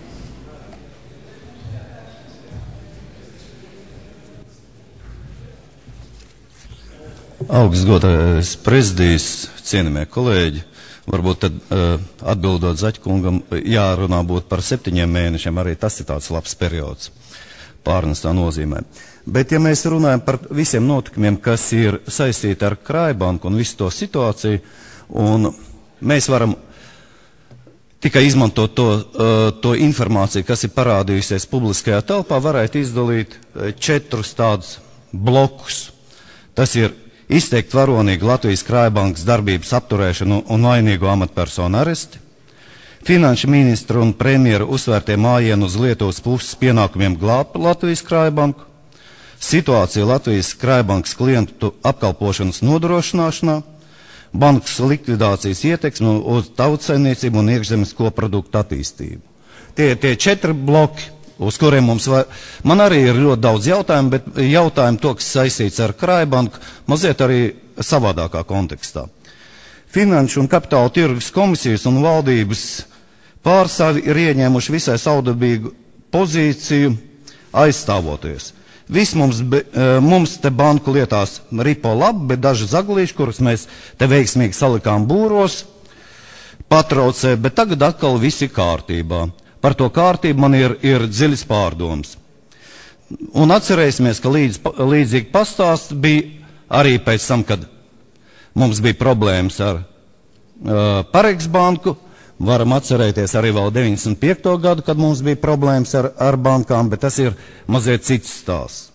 Augsts godājais prezidijs, cienījamie kolēģi, varbūt tad atbildot Zaķkungam, jārunā būtu par 7 mēnešiem, arī tas ir tāds labs periods pārnestā nozīmē. Bet ja mēs runājam par visiem notikumiem, kas ir saistīti ar Krājbanku un visu to situāciju, un mēs varam tikai izmantot to informāciju, kas ir parādījusies publiskajā telpā, varētu izdalīt 4 tādus blokus. Tas ir izteikt varonīgi Latvijas Krājbankas darbības apturēšanu un vainīgo amatpersonu aresti, finanšu ministru un premjeru uzsvērtie mājienu uz Lietuvas puses pienākumiem glābt Latvijas Krājbanku, situācija Latvijas Krājbankas klientu apkalpošanas nodrošināšanā, bankas likvidācijas ietekmi uz tautsaimniecību un iekšzemes koproduktu attīstību. Tie 4 bloki, uz kuriem man arī ir ļoti daudz jautājumu, bet jautājumu to, kas saistīts ar Krājbanku, mazliet arī savādākā kontekstā. Finanšu un kapitāla tirgus komisijas un valdības pārstāvi ir ieņēmuši visai saudabīgu pozīciju aizstāvoties. Viss mums te banku lietās ripo labi, bet daži zaglīši, kurus mēs te veiksmīgi salikām būros, patraucē, bet tagad atkal viss ir kārtībā. Par to kārtību man ir dziļas pārdomas. Un atcerēsimies, ka līdzīgi pastāsts bija arī pēc tam, kad mums bija problēmas ar Pareigs banku. Varam atcerēties arī vēl 95. gadu, kad mums bija problēmas ar bankām, bet tas ir mazliet cits stāsts.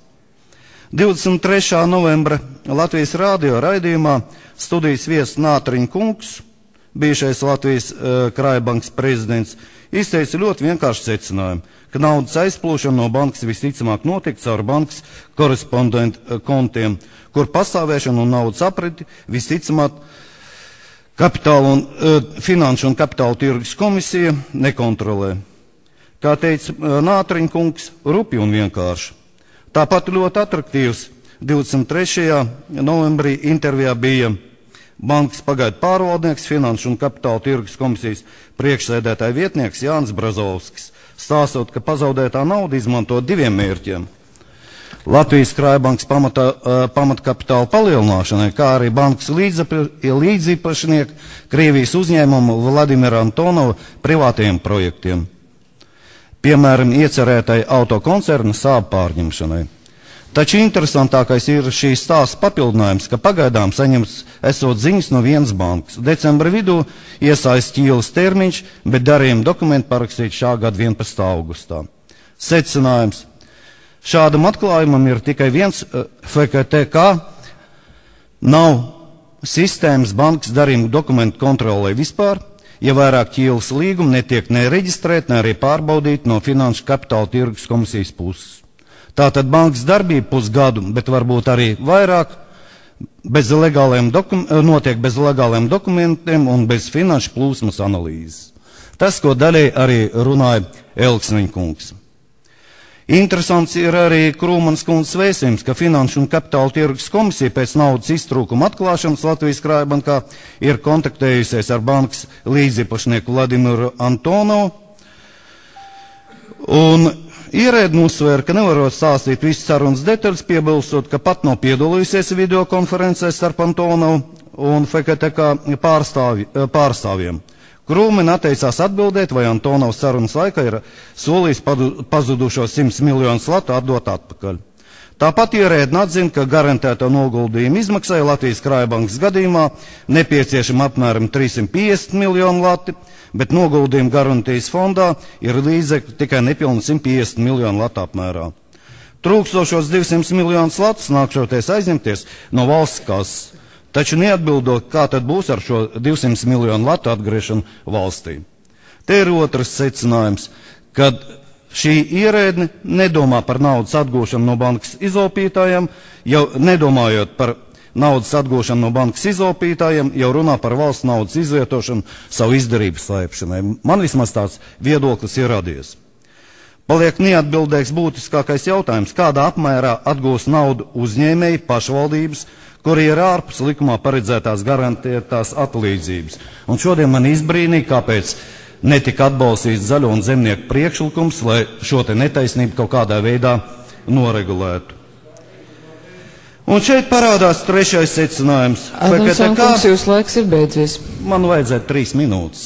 23. novembra Latvijas radio raidījumā studijas viesis Nātriņa kungs, bijušais Latvijas Krājbankas prezidents, izteica ļoti vienkārši secinājumu, ka naudas aizplūšana no bankas visticamāk notika caur bankas korespondentu kontiem, kur pastāvēšana un naudas apriti visticamāk Kapitāla un Finanšu un kapitāla tirgus komisija nekontrolē. Kā teica Nātriņa kungs, rupi un vienkārši. Tāpat ļoti atraktīvs 23. novembrī intervijā bija bankas pagaidu pārvaldnieks, Finanšu un kapitāla tirgus komisijas priekšsēdētāja vietnieks Jānis Brazovskis, stāstot, ka pazaudētā nauda izmanto diviem mērķiem. Latvijas Krājbankas pamatkapitāla palielināšanai, kā arī bankas līdziepašnieku Krievijas uzņēmumu Vladimira Antonova privātajiem projektiem. Piemēram, iecerētai autokoncerna Saab pārņemšanai. Taču interesantākais ir šīs stāsts papildinājums, ka pagaidām saņemts esot ziņas no vienas bankas. Decembra vidū iesaist ķīles termiņš, bet darījuma dokumenti parakstīt šā gada 11. augustā. Secinājums. Šādam atklājumam ir tikai viens FKTK nav sistēmas bankas darījuma dokumentu kontrolē vispār, ja vairāk ķīles līgumi netiek nereģistrēt, ne arī pārbaudīt no Finanšu kapitāla tirgus komisijas puses. Tātad bankas darbība pusgadu, bet varbūt arī vairāk, notiek bez legāliem dokumentiem un bez finanšu plūsmas analīzes. Tas, ko daļai arī runāja Elksniņa kungs. Interesants ir arī Krūmanas kundzes vēstījums, ka Finanšu un kapitāla tirgus komisija pēc naudas iztrūkuma atklāšanas Latvijas Krājbankā ir kontaktējusies ar bankas līdziepašnieku Vladimiru Antonovu. Un ierēdni uzsvēra, ka nevarot stāstīt visas sarunas detaļas, piebilstot, ka pat nav piedalījusies videokonferencē starp Antonovu un FKTK pārstāvjiem. Krūmina atteicās atbildēt, vai Antonovs sarunas laikā ir solījis pazudušos 100 miljonus latu atdot atpakaļ. Tāpat ierēdni atzina, ka garantēto noguldījumu izmaksai Latvijas Krājbankas gadījumā nepieciešama apmēram 350 miljonu lati, bet noguldījumu garantijas fondā ir līdzekļi tikai nepilni 150 miljonu latu apmērā. Trūkstošos 200 miljonus latus nākšoties aizņemties no valsts kases. Taču neatbildot, kā tad būs ar šo 200 miljonu latu atgriešanu valstī. Te ir otrs secinājums, kad šī ierēdne nedomā par naudas atgūšanu no bankas izopītājiem, jau nedomājot par naudas atgūšanu no bankas izopītājiem, jau runā par valsts naudas izvietošanu savu izdarību slēpšanai. Man vismaz tāds viedoklis ir radies. Paliek neatbildēks būtiskākais jautājums, kādā apmērā atgūs naudu uzņēmēji, pašvaldības, kuri ir ārpus likumā paredzētās garantētās atlīdzības. Un šodien man izbrīnīja, kāpēc netika atbalstīts zaļo un zemnieku priekšlikums, lai šo te netaisnību kaut kādā veidā noregulētu. Un šeit parādās trešais secinājums. Adamson kungs, jūs laiks ir beidzies. Man vajadzētu 3 minūtes.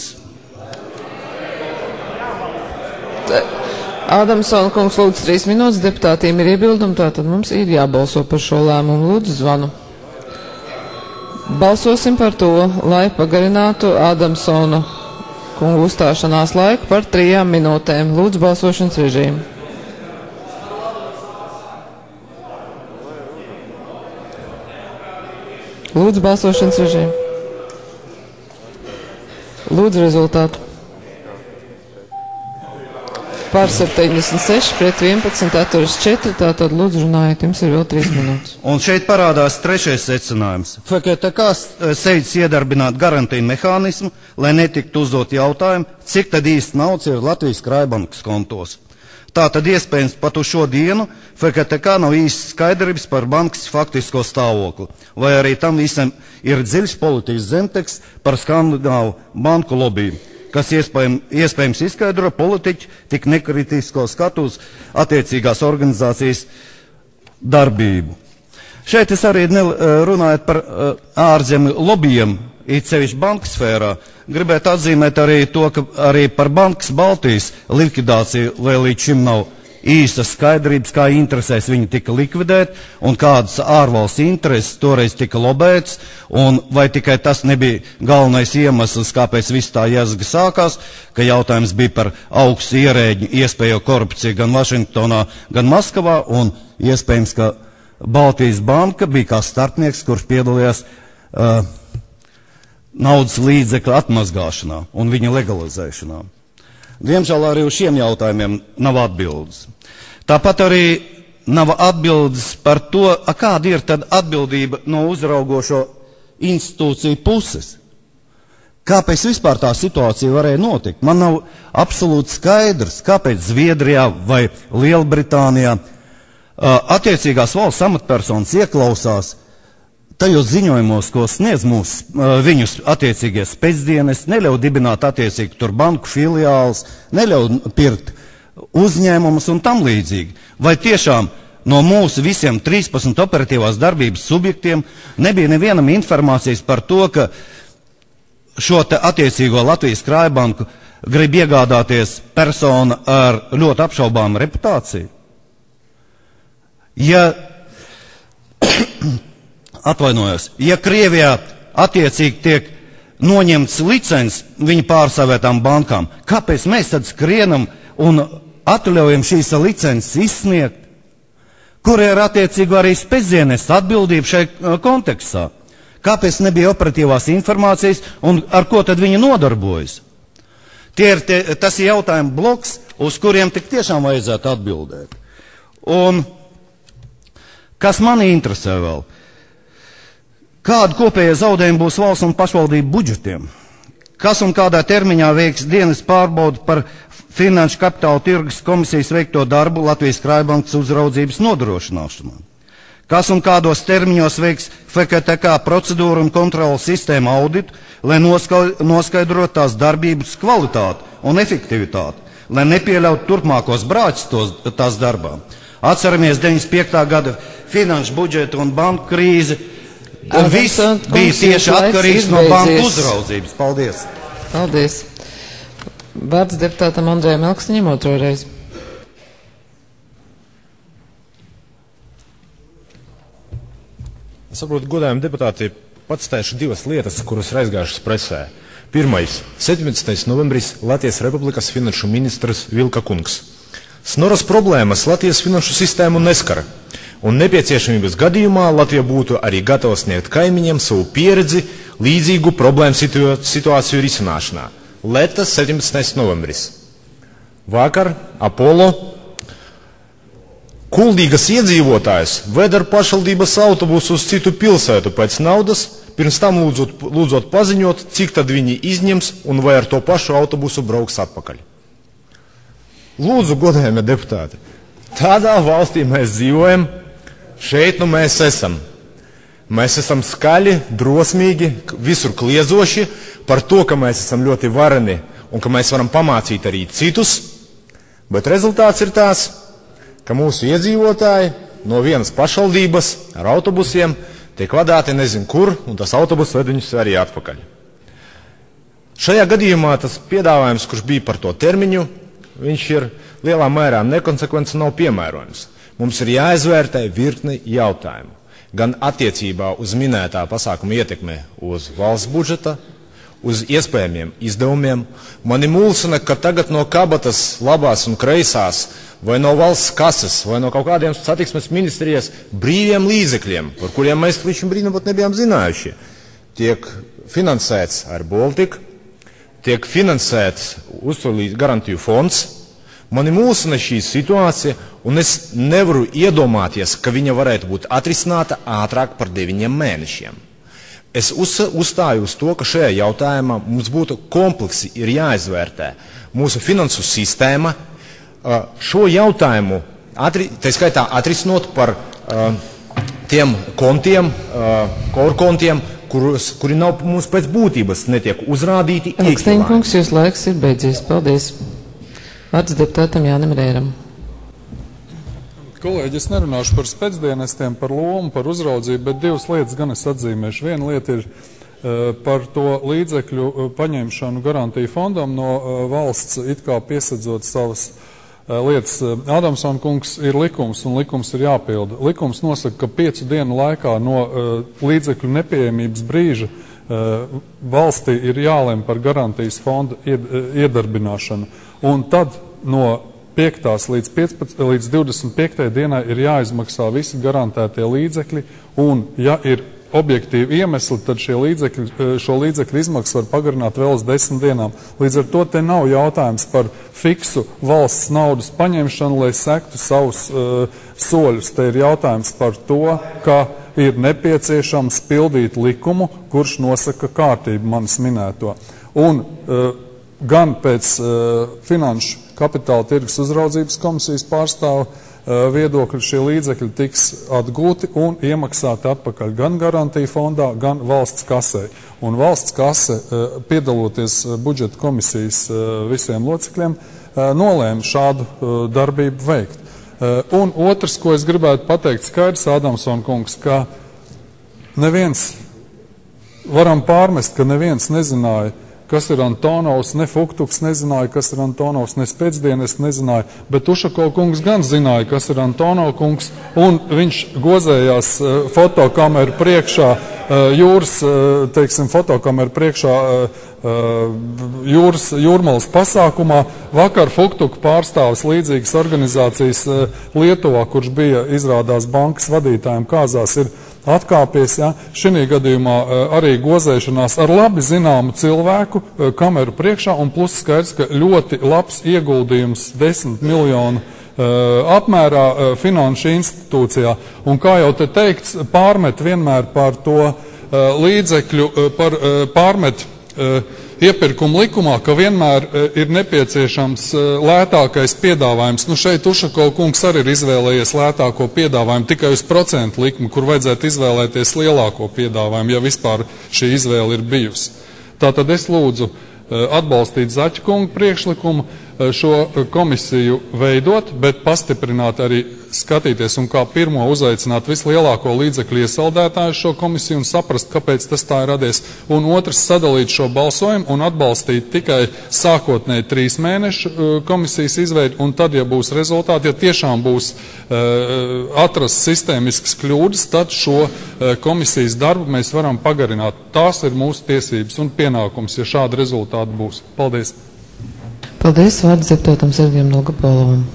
Adamson kungs, lūdzu 3 minūtes, deputātiem ir iebildumi, tātad mums ir jābalso par šo lēmumu. Lūdzu zvanu. Balsosim par to, lai pagarinātu Adamsona kungu uzstāšanās laiku par 3 minūtēm. Lūdzu balsošanas režīmu. Lūdzu balsošanas režīmu. Lūdzu rezultātu. Par 76, pret 11, atturas 4, tātad lūdzu runājiet, jums ir vēl 3 minūtes. Un šeit parādās trešais secinājums. FKTK steidz iedarbināt garantiju mehānismu, lai netiktu uzdot jautājumu, cik tad īsti naudas ir Latvijas Krājbankas kontos. Tātad iespējams pat uz šo dienu FKTK nav īsti skaidrības par bankas faktisko stāvokli, vai arī tam visam ir dziļs politisks zemteksts par skandinālu banku lobiju, kas iespējams izskaidro politiķu tik nekritisko skatu uz attiecīgās organizācijas darbību. Šeit es arī runājot par ārzemju lobbyiem, it sevišķi banku sfērā, gribētu atzīmēt arī to, ka arī par Bankas Baltijas likvidāciju vēl līdz šim nav īstas skaidrības, kā interesēs viņi tika likvidēt un kādas ārvalsts intereses toreiz tika lobēts, un vai tikai tas nebija galvenais iemesls, kāpēc viss tā jēzga sākās, ka jautājums bija par augstu ierēģu iespējo korupciju gan Vašingtonā, gan Maskavā, un iespējams, ka Baltijas banka bija kā starpnieks, kurš piedalījās naudas līdzekļu atmazgāšanā un viņa legalizēšanā. Diemžēl arī uz šiem jautājumiem nav atbildes. Tāpat arī nav atbildes par to, kāda ir tad atbildība no uzraugošo institūciju puses. Kāpēc vispār tā situācija varēja notikt? Man nav absolūti skaidrs, kāpēc Zviedrijā vai Lielbritānijā attiecīgās valsts amatpersonas ieklausās tajos ziņojumos, ko sniedz mums viņus attiecīgie spēcdienas, neļauj dibināt attiecīgi tur banku filiāls, neļauj pirkt uzņēmumus un tam līdzīgi. Vai tiešām no mūsu visiem 13 operatīvās darbības subjektiem nebija nevienam informācijas par to, ka šo te attiecīgo Latvijas krājbanku grib iegādāties persona ar ļoti apšaubāmu reputāciju? Ja Krievijā attiecīgi tiek noņemts licences viņa pārstāvētām bankām, kāpēc mēs tad skrienam un atļaujam šīs licences izsniegt, kur ir attiecīgi arī spēcdienas atbildība šai kontekstā? Kāpēc nebija operatīvās informācijas un ar ko tad viņi nodarbojas? Tas ir jautājuma bloks, uz kuriem tik tiešām vajadzētu atbildēt. Un kas mani interesē vēl? Kāda kopējā zaudējuma būs valsts un pašvaldību budžetiem? Kas un kādā termiņā veiks dienas pārbaudu par Finanšu kapitāla tirgus komisijas veikto darbu Latvijas Krājbankas uzraudzības nodrošināšanā? Kas un kādos termiņos veiks FKTK procedūru un kontrolas sistēmu auditu, lai noskaidrotu tās darbības kvalitāti un efektivitāti, lai nepieļautu turpmākos brāķus tās darbā? Atceramies 95. gada finanšu budžetu un banku krīzi. Viss bija tieši atkarīgs no banku uzraudzības. Paldies. Paldies. Vārds deputātam Andrejam Elksniņam otro reizi. Saprotu, godājumi deputāti, pacitēšu divas lietas, kuras ir aizgājušas presē. Pirmais, 17. novembris Latvijas Republikas finanšu ministrs Vilka kungs. Snoras problēmas Latvijas finanšu sistēmu neskara, un nepieciešamības gadījumā Latvija būtu arī gatava sniegt kaimiņiem savu pieredzi līdzīgu problēmu situāciju risināšanā. Letas 17. novembris. Vakar Apollo Kuldīgas iedzīvotājs ved ar pašvaldības autobusu uz citu pilsētu pēc naudas, pirms tam lūdzot paziņot, cik tad viņi izņems un vai ar to pašu autobusu brauks atpakaļ. Lūdzu, godējamie deputāti, tādā valstī mēs dzīvojam, šeit nu mēs esam. Mēs esam skaļi, drosmīgi, visur kliezoši par to, ka mēs esam ļoti vareni un ka mēs varam pamācīt arī citus, bet rezultāts ir tās, ka mūsu iedzīvotāji no vienas pašvaldības ar autobusiem tiek vadāti nezinu kur, un tas autobus ved viņus arī atpakaļ. Šajā gadījumā tas piedāvājums, kurš bija par to termiņu, viņš ir lielā mērā nekonsekvents un nav piemērojams. Mums ir jāizvērtē virkni jautājumu, gan attiecībā uz minētā pasākuma ietekme uz valsts budžeta, uz iespējamiem izdevumiem. Mani mulsina, ka tagad no kabatas labās un kreisās, vai no valsts kases, vai no kaut kādiem satiksmes ministrijas brīviem līdzekļiem, par kuriem mēs līdz šim brīdim pat nebijām zinājuši, tiek finansēts ar Baltic, tiek finansēts uzturlīdz garantiju fonds. Mani mulsina šī situācija, un es nevaru iedomāties, ka viņa varētu būt atrisināta ātrāk par 9 mēnešiem. Es uzstāju uz to, ka šajā jautājumā mums būtu kompleksi ir jāizvērtē mūsu finansu sistēma, šo jautājumu, tā skaitā atrisinot par tiem kontiem, korkontiem, kuri nav mums pēc būtības netiek uzrādīti. Elksniņa kungs, jūs laiks ir beidzies. Paldies. Vārds deputātam Jānim Rēram. Kolēģi, es nerunāšu par spēcdienestiem, par lomu, par uzraudzību, bet divas lietas gan es atzīmēšu. Viena lieta ir par to līdzekļu paņemšanu garantiju fondam no valsts, it kā piesadzot savas lietas. Ādamsona kungs, ir likums, un likums ir jāpilda. Likums nosaka, ka 5 dienu laikā no līdzekļu nepieejamības brīža valstī ir jālem par garantijas fonda iedarbināšanu. Un tad no 5. līdz 25. dienai ir jāizmaksā visi garantētie līdzekļi, un ja ir objektīvi iemesli, tad šo līdzekļu izmaksu var pagarināt vēl uz 10 dienām. Līdz ar to te nav jautājums par fiksu valsts naudas paņemšanu, lai sektu savus soļus. Te ir jautājums par to, ka ir nepieciešams pildīt likumu, kurš nosaka kārtību manis minēto. Un gan pēc Finanšu kapitāla tirgus uzraudzības komisijas pārstāvu viedokļu šie līdzekļi tiks atgūti un iemaksāti atpakaļ gan garantija fondā, gan valsts kasē. Un valsts kase, piedaloties budžeta komisijas visiem locekļiem, nolēma šādu darbību veikt. Un otrs, ko es gribētu pateikt skaidrs, Ādamsona kungs, ka varam pārmest, ka neviens nezināja, kas ir Antonovs, ne Fuktuks nezināja, kas ir Antonovs, ne Spēcdienas nezināja, bet Ušakov kungs gan zināja, kas ir Antonov kungs, un viņš gozējās fotokameru priekšā, fotokameru priekšā jūrmalas pasākumā. Vakar Fuktuku pārstāvis līdzīgas organizācijas Lietuvā, kurš bija izrādās bankas vadītājiem kāzās, ir atkāpies, ja, šī gadījumā arī gozēšanās ar labi zināmu cilvēku kameru priekšā, un plus skaidrs, ka ļoti labs ieguldījums 10 miljonu apmērā finanšu institūcijā. Un kā jau te teikts, pārmet vienmēr par to līdzekļu, pārmet iepirkuma likumā, ka vienmēr ir nepieciešams lētākais piedāvājums. Šeit Ušakov kungs arī ir izvēlējies lētāko piedāvājumu tikai uz procentu likumu, kur vajadzētu izvēlēties lielāko piedāvājumu, ja vispār šī izvēle ir bijusi. Tātad es lūdzu atbalstīt Zaķa kunga priekšlikumu, šo komisiju veidot, bet pastiprināt arī skatīties un kā pirmo uzaicināt vislielāko līdzekļu iesaldētāju šo komisiju un saprast, kāpēc tas tā ir radies. Un otrs, sadalīt šo balsojumu un atbalstīt tikai sākotnēji 3 mēnešu komisijas izveidi, un tad, ja būs rezultāti, ja tiešām būs atrast sistēmiskas kļūdas, tad šo komisijas darbu mēs varam pagarināt. Tās ir mūsu tiesības un pienākums, ja šādi rezultāti būs. Paldies! Paldies, vārds deputātam Sergejam Dolgopolovam.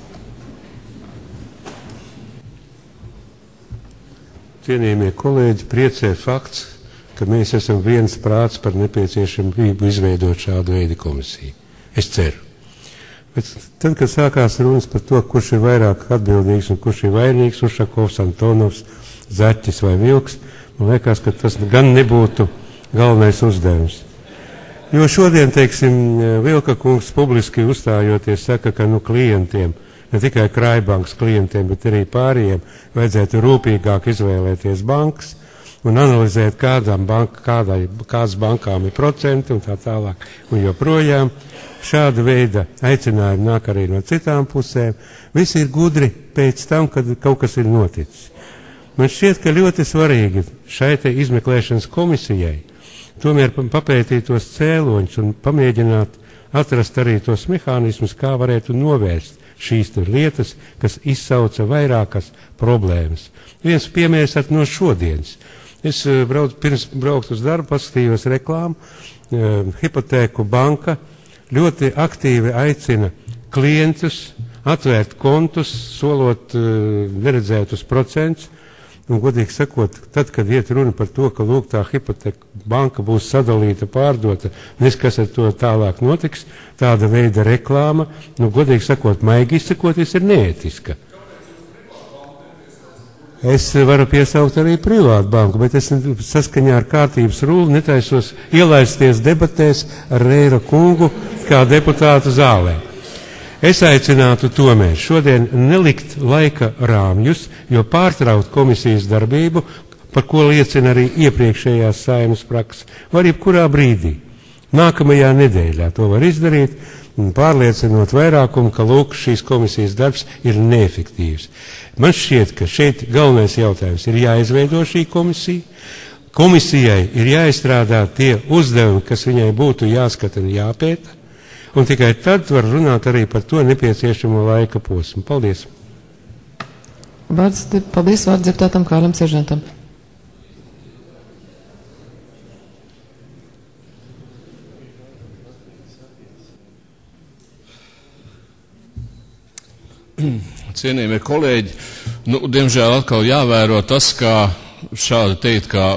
Cienījamie kolēģi, priecē fakts, ka mēs esam viens prāts par nepieciešamību izveidot šādu veidu komisiju. Es ceru. Bet tad, kad sākās runas par to, kurš ir vairāk atbildīgs un kurš ir vainīgs, Ušakovs, Antonovs, Zaķis vai Vilks, man liekas, ka tas gan nebūtu galvenais uzdevums. Jo šodien, teiksim, Vilka kungs publiski uzstājoties saka, ka klientiem, ne tikai Krājbankas klientiem, bet arī pārējiem, vajadzētu rūpīgāk izvēlēties bankas un analizēt, kādas bankām ir procenti un tā tālāk. Un joprojām šāda veida aicinājumi nāk arī no citām pusēm. Visi ir gudri pēc tam, kad kaut kas ir noticis. Man šķiet, ka ļoti svarīgi šai te izmeklēšanas komisijai tomēr papētīt tos cēloņus un pamēģināt atrast arī tos mehānismus, kā varētu novērst šīs lietas, kas izsauca vairākas problēmas. Viens piemērs no šodienas. Es pirms braukt uz darbu paskatījos reklāmu. Hipotēku banka ļoti aktīvi aicina klientus atvērt kontus, solot neredzētus procentus. Un, godīgi sakot, tad, kad iet runa par to, ka lūk, tā hipoteka banka būs sadalīta, pārdota, kas ar to tālāk notiks, tāda veida reklāma, godīgi sakot, maigi izsakoties, ir neētiska. Es varu piesaukt arī privātu banku, bet es saskaņā ar kārtības rūli netaisos ielaisties debatēs ar Reira kungu kā deputātu zālē. Es aicinātu tomēr šodien nelikt laika rāmjus, jo pārtraukt komisijas darbību, par ko liecina arī iepriekšējās Saeimas prakses, var jebkurā brīdī. Nākamajā nedēļā to var izdarīt, un pārliecinot vairākumu, ka lūk, šīs komisijas darbs ir neefektīvs. Man šķiet, ka šeit galvenais jautājums ir jāizveido šī komisija. Komisijai ir jāizstrādā tie uzdevumi, kas viņai būtu jāskata un jāpēta, un tikai tad var runāt arī par to nepieciešamo laika posmu. Paldies! Paldies vārds deputātam Kārlim Seržantam. Cienījamie kolēģi, diemžēl atkal jāvēro tas, kā šādi teikt, kā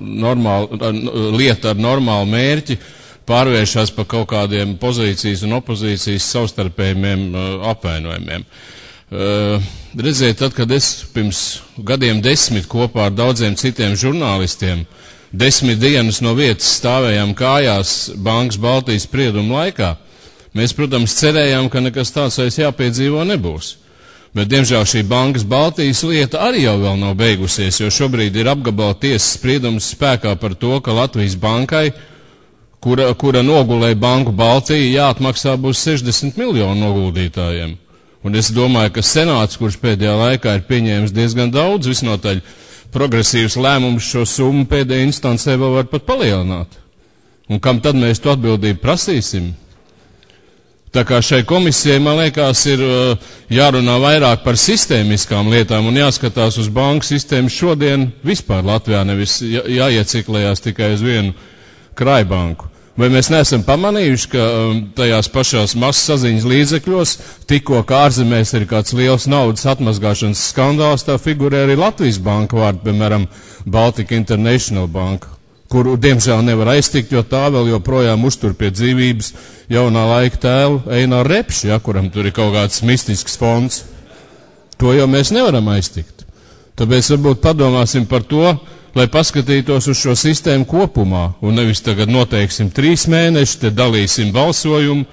lieta ar normālu mērķi pārvēršas par kaut kādiem pozīcijas un opozīcijas savstarpējumiem apvainojumiem. Redziet, tad, kad es pirms gadiem 10 kopā ar daudziem citiem žurnālistiem 10 dienas no vietas stāvējām kājās Bankas Baltijas sprieduma laikā, mēs, protams, cerējām, ka nekas tāds vairs jāpiedzīvo nebūs. Bet, diemžēl, šī Bankas Baltijas lieta arī jau vēl nav beigusies, jo šobrīd ir apgabala tiesas spriedums spēkā par to, ka Latvijas bankai, kura nogulēja Banku Baltiju, jāatmaksā būs 60 miljonu noguldītājiem. Un es domāju, ka Senāts, kurš pēdējā laikā ir pieņēmis diezgan daudz visnotaļ progresīvas lēmumus, šo summu pēdējā instancē vēl var pat palielināt. Un kam tad mēs to atbildību prasīsim? Tā kā šai komisijai, man liekas, ir jārunā vairāk par sistēmiskām lietām un jāskatās uz banku sistēmu šodien vispār Latvijā, nevis jāieciklējās tikai uz vienu krājbanku. Vai mēs neesam pamanījuši, ka tajās pašās masas saziņas līdzekļos tikko kā ārzemēs ir kāds liels naudas atmazgāšanas skandāls, tā figurē arī Latvijas banka vārdu, piemēram, Baltic International Banka, kuru, diemžēl, nevar aiztikt, jo tā vēl joprojām uztur pie dzīvības jaunā laika tēlu Eināru Repšu, kuram tur ir kaut kāds mistisks fonds. To jau mēs nevaram aiztikt. Tāpēc varbūt padomāsim par to, lai paskatītos uz šo sistēmu kopumā, un nevis tagad noteiksim 3 mēnešus, te dalīsim balsojumu,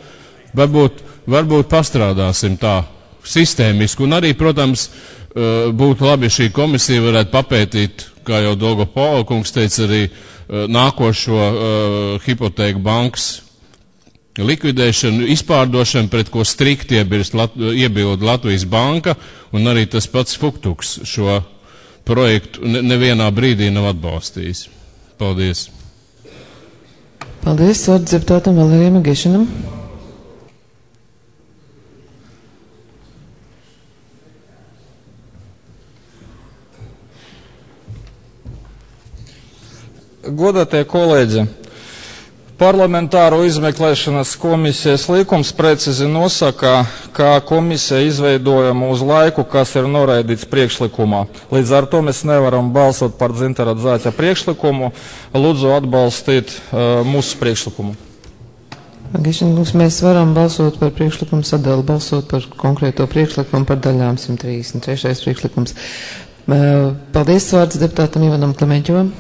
varbūt pastrādāsim tā sistēmiski, un arī, protams, būtu labi, ja šī komisija varētu papētīt, kā jau Dolgo Polakungs teica, arī nākošo hipotēku bankas likvidēšanu, izpārdošanu, pret ko strikt iebilda Latvijas banka, un arī tas pats Fuktuks šo projektu nevienā brīdī nav atbalstījis. Paldies. Paldies, vārds deputātam Valērijam Gešanam. Godātie kolēģi, parlamentāro izmeklēšanas komisijas likums precizi nosaka, ka komisija izveidojama uz laiku, kas ir noraidīts priekšlikumā. Līdz ar to mēs nevaram balsot par Dzintara Dzaķa priekšlikumu. Lūdzu atbalstīt mūsu priekšlikumu. Gešana, mēs varam balsot par priekšlikumu sadalu, balsot par konkrēto priekšlikumu par daļām 133. priekšlikums. Paldies, vārds deputātam Ivanam Klemeņķovam.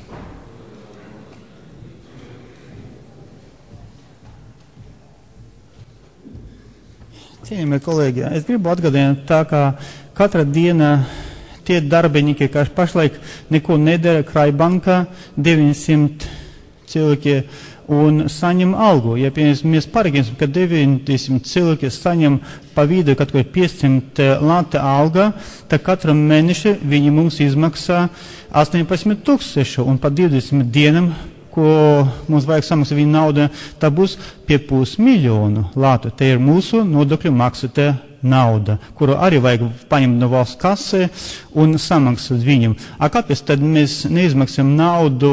Cienījamie kolēģi, es gribu atgādināt tā, ka katra diena tie darbinieki, kas pašlaik neko nedara Krājbankā, 900 cilvēki un saņem algu. Ja mēs pareģēsim, ka 90 cilvēki saņem pa vidu kaut ko 500 lata alga, tad katru mēnešu viņi mums izmaksā 18 000 un pa 20 dienam, ko mums vajag samaksāt viņa nauda, tā būs 5,5 miljonu latu. Te ir mūsu nodokļu maksātā nauda, kuru arī vajag paņemt no valsts kasē un samaksāt viņam. Kāpēc tad mēs neizmaksām naudu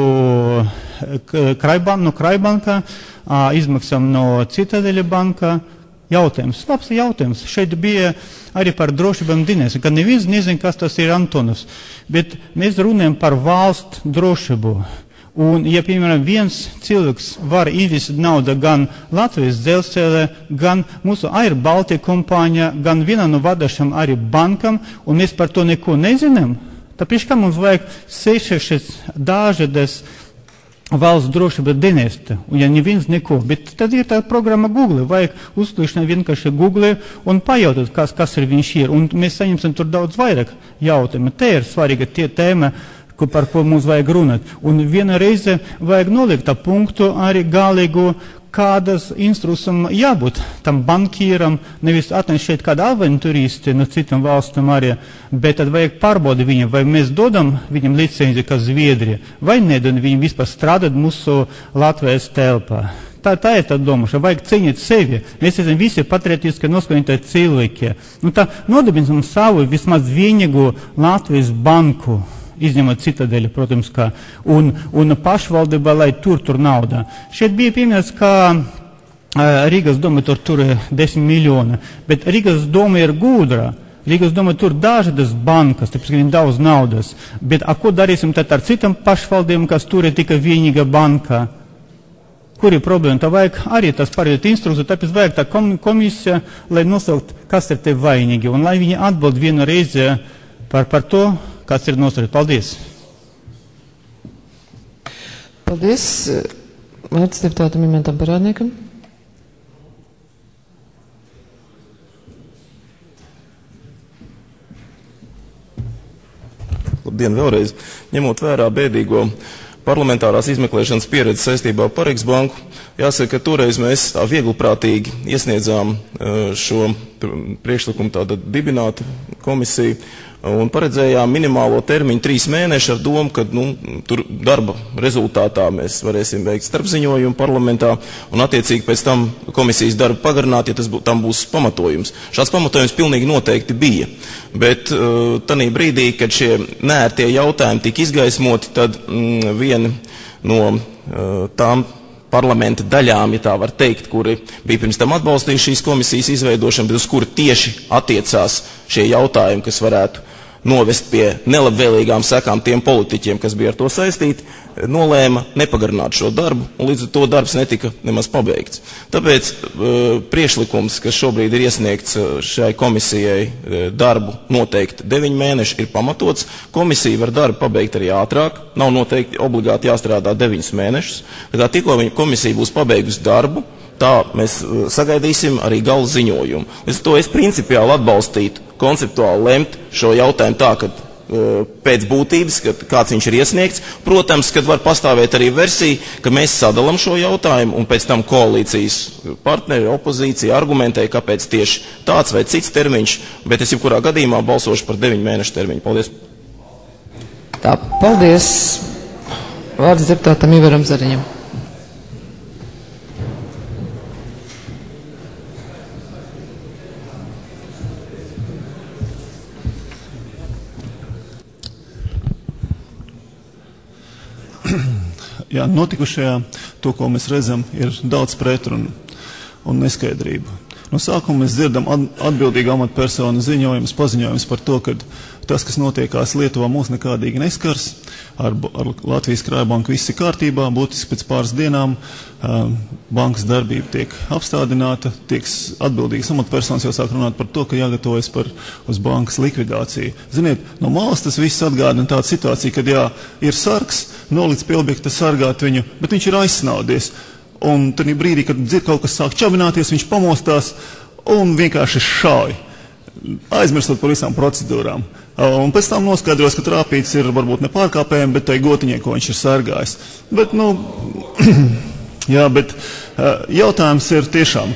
no Krājbankā, izmaksām no Citadeļa banka? Jautājums, labs jautājums. Šeit bija arī par drošībām dienas, ka neviens nezin, kas tas ir Antonovs, bet mēs runājam par valsts drošību. Un, ja, piemēram, viens cilvēks var investēt naudu gan Latvijas dzelzceļā, gan mūsu Air Baltica kompānijā, gan vienā no vadošām arī bankam, un mēs par to neko nezinām, tāpēc, ka mums vajag 6 dažādas valsts drošības dienesta, un ja neviens neko, bet tad ir tā programma Google, vajag uzklīšanai vienkārši Google un pajautāt, kas ir viņš ir, un mēs saņemsim tur daudz vairāk jautājumu. Te ir svarīga tie tēma, par ko mums vajag runāt. Un viena reize vajag nolikt tā punktu arī galīgu, kādas instruksam jābūt tam bankieram, nevis atnest šeit kādu avanturisti no citam valstam arī, bet tad vajag pārbaudīt viņam, vai mēs dodam viņam licenci kā Zviedrija, vai nedod viņam vispār strādāt mūsu Latvijas telpā. Tā ir tā domāšana, vajag cienīt sevi. Mēs esam visi patriotiski noskaņoti cilvēki. Tā nodibinsim savu vismaz vienīgu Latvijas banku, izņemot Citadeļu, protams, kā, un pašvaldība, lai tur naudā. Šeit bija piemērs, kā Rīgas doma tur 10 miljoni, bet Rīgas doma ir gudra. Rīgas doma tur dažādas bankas, tāpēc, ka viņam daudz naudas. Bet ko darīsim tad ar citam pašvaldībām, kas tur ir tikai vienīga banka? Kur ir problēma? Tā vajag arī tas pārējot instrukciju, tāpēc vajag tā komisija, lai nosaukt, kas ir te vainīgi, un lai viņi atbild vienu reizi par to, kas ir nosaukt. Paldies! Paldies! Vārds deputātam Imantam Parādniekam. Labdien vēlreiz! Ņemot vērā bēdīgo parlamentārās izmeklēšanas pieredze saistībā ar Paregs banku, jāsaka, ka toreiz mēs tā viegliprātīgi iesniedzām šo priekšlikumu tātad dibināt komisiju un paredzējām minimālo termiņu 3 mēneši ar domu, ka tur darba rezultātā mēs varēsim veikt starpziņojumu parlamentā un attiecīgi pēc tam komisijas darbu pagarināt, ja tam būs pamatojums. Šāds pamatojums pilnīgi noteikti bija, bet tanī brīdī, kad šie neērtie jautājumi tika izgaismoti, tad viena no tām parlamenta daļām, ja tā var teikt, kuri bija pirms tam atbalstījuši šīs komisijas izveidošanu, bet uz kuru tieši attiecās šie jautājumi, kas varētu novest pie nelabvēlīgām sekām tiem politiķiem, kas bija ar to saistīti, nolēma nepagarināt šo darbu, un līdz ar to darbs netika nemaz pabeigts. Tāpēc priekšlikums, kas šobrīd ir iesniegts šai komisijai darbu noteikti 9 mēneši, ir pamatots. Komisija var darbu pabeigt arī ātrāk, nav noteikti obligāti jāstrādā 9 mēnešus. Tā tikko komisija būs pabeigusi darbu, tā mēs sagaidīsim arī gala ziņojumu. Līdz ar to es principiāli atbalstītu konceptuāli lemt šo jautājumu tā, ka pēc būtības, kad kāds viņš ir iesniegts. Protams, kad var pastāvēt arī versija, ka mēs sadalam šo jautājumu un pēc tam koalīcijas partneri, opozīcija argumentē, kāpēc tieši tāds vai cits termiņš, bet es jebkurā gadījumā balsošu par 9 mēnešu termiņu. Paldies. Tā, paldies. Vārds deputātam Ivaram Zariņam. Jā, notikušajā, to, ko mēs redzam, ir daudz pretrunu un neskaidrību. No sākuma mēs dzirdam atbildīgu amatpersonu ziņojumus, paziņojumus par to, ka tas, kas notiekās Lietuvā, mūs nekādīgi neskars. Ar Latvijas Krājbanku viss ir kārtībā, būtiski pēc pāris dienām bankas darbība tiek apstādināta, tiek atbildīgas amatpersonas jau sāk runāt par to, ka jāgatavojas uz bankas likvidāciju. Ziniet, no malas tas viss atgādina tādu situāciju, kad jā, ir sargs, nolikts pie objekta sargāt viņu, bet viņš ir aizsnaudies. Un tad brīdī, kad dzird kaut kas sāk čabināties, viņš pamostās un vienkārši šauj, aizmirstot par visām procedūrām. Un pēc tam noskaidros, ka trāpīts ir varbūt nepārkāpējami, bet tai gotiņai, ko viņš ir sargājis. Bet, jā, bet jautājums ir tiešām,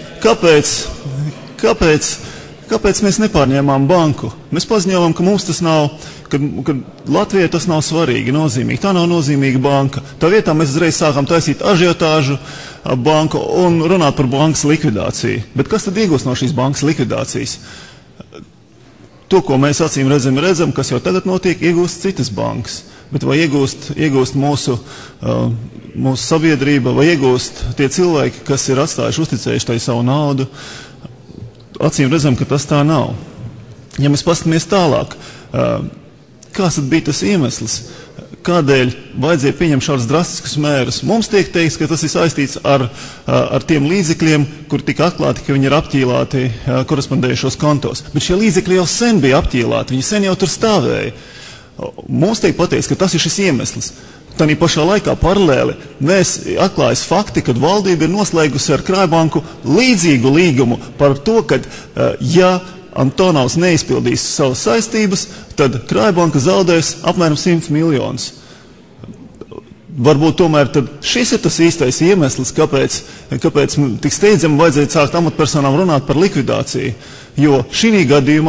kāpēc mēs nepārņēmām banku? Mēs paziņojām, ka mums tas nav, ka Latvijai tas nav svarīgi, nozīmīgi. Tā nav nozīmīga banka. Tā vietā mēs uzreiz sākām taisīt ažiotāžu banku un runāt par bankas likvidāciju. Bet kas tad iegūst no šīs bankas likvidācijas? To, ko mēs acīm redzam, kas jau tagad notiek, iegūst citas bankas. Bet vai iegūst mūsu sabiedrība, vai iegūst tie cilvēki, kas ir atstājuši, uzticējuši tai savu naudu? Acīm redzam, ka tas tā nav. Ja mēs paskatāmies tālāk, kāds tad bija tas iemesls, kādēļ vajadzēja pieņemt šādus drastiskus mērus? Mums tiek teikts, ka tas ir saistīts ar tiem līdzekļiem, kur tika atklāti, ka viņi ir apķīlāti korespondējušos kontos. Bet šie līdzekļi jau sen bija apķīlāti, viņi sen jau tur stāvēja. Mums tiek pateikts, ka tas ir šis iemesls. Tanī pašā laikā paralēli mēs atklājas fakti, kad valdība ir noslēgusi ar Krājbanku līdzīgu līgumu par to, ka ja Antonovs neizpildīs savas saistības, tad Krājbanka zaudēs apmēram 100 miljonus. Varbūt tomēr tad šis ir tas īstais iemesls, kāpēc tik steidzami vajadzēja sākt amatpersonām runāt par likvidāciju. Jo šī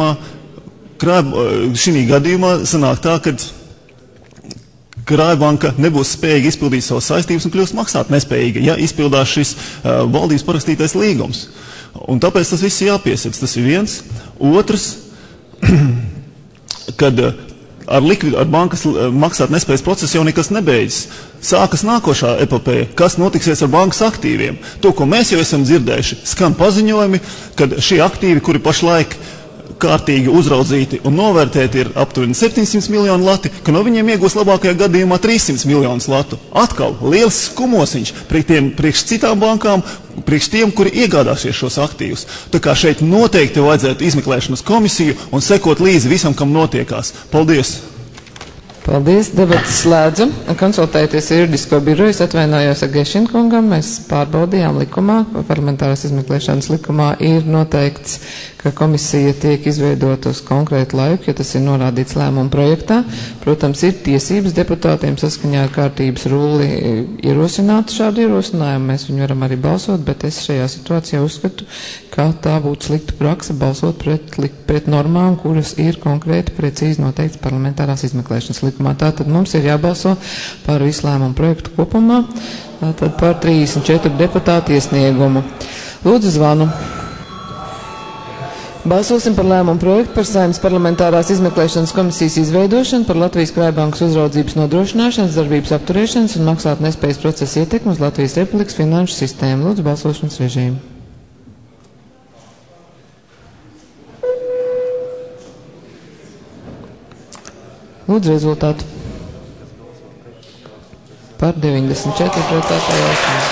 gadījumā sanāk tā, ka Krājbanka nebūs spējīga izpildīt savas saistības un kļūst maksāt nespējīga, ja izpildās šis valdības parakstītais līgums. Un tāpēc tas viss jāpiesedz. Tas ir viens. Otrs, kad ar bankas maksāt nespējas procesu jau nekas nebeidzas. Sākas nākošā epopeja, kas notiksies ar bankas aktīviem. To, ko mēs jau esam dzirdējuši, skan paziņojumi, kad šie aktīvi, kuri pašlaik kārtīgi uzraudzīti un novērtēti ir aptuveni 700 miljonu lati, ka no viņiem iegūs labākajā gadījumā 300 miljonus latu. Atkal liels skumosiņš priekš citām bankām, priekš tiem, kuri iegādāsies šos aktīvus. Tā kā šeit noteikti vajadzētu izmeklēšanas komisiju un sekot līdzi visam, kam notiekās. Paldies! Paldies, debatas slēdzu. Konsultējoties ar juridisko biroju, es atvainojos Agešina kungam. Mēs pārbaudījām likumā, parlamentārās izmeklēšanas likumā ir noteikts, ka komisija tiek izveidota uz konkrētu laiku, ja tas ir norādīts lēmuma projektā. Protams, ir tiesības deputātiem saskaņā ar kārtības rulli ierosināt šādu ierosinājumu. Mēs viņu varam arī balsot, bet es šajā situācijā uzskatu, ka tā būtu slikta praksa balsot pret normām, kuras ir konkrēti precīzi noteikts parlamentārās izmeklēšanas likumā. Tātad mums ir jābalso par visu lēmumu projektu kopumā, tātad par 34 deputātu iesniegumu. Lūdzu zvanu. Balsosim par lēmumu projektu par Saeimas parlamentārās izmeklēšanas komisijas izveidošanu par Latvijas Krājbankas uzraudzības nodrošināšanas, darbības apturēšanas un maksāt nespējas procesa ietekmi uz Latvijas Republikas finanšu sistēmu. Lūdzu, balsošanas režīmu. Lūdzu, rezultātu. Par 94 pret atvēlēšanu.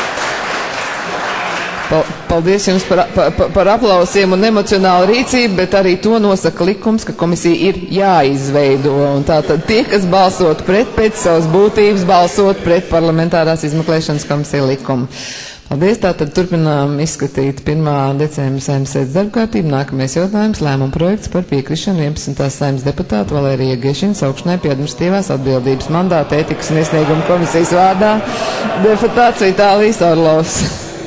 Paldies jums par aplausiem un emocionālu rīcību, bet arī to nosaka likums, ka komisija ir jāizveido. Un tātad tie, kas balsot pēc savas būtības, balsot pret parlamentārās izmeklēšanas komisija likumu. Paldies, tātad turpinām izskatīt 1. decembra Saeimas sēdes darbkārtību. Nākamais jautājums - lēmuma projekts par piekrišanu 11. Saeimas deputāta Valērija Gešina saukšanai pie administratīvās atbildības mandāta ētikas un iesnieguma komisijas vārdā deputāts Vitālijs Orlovs.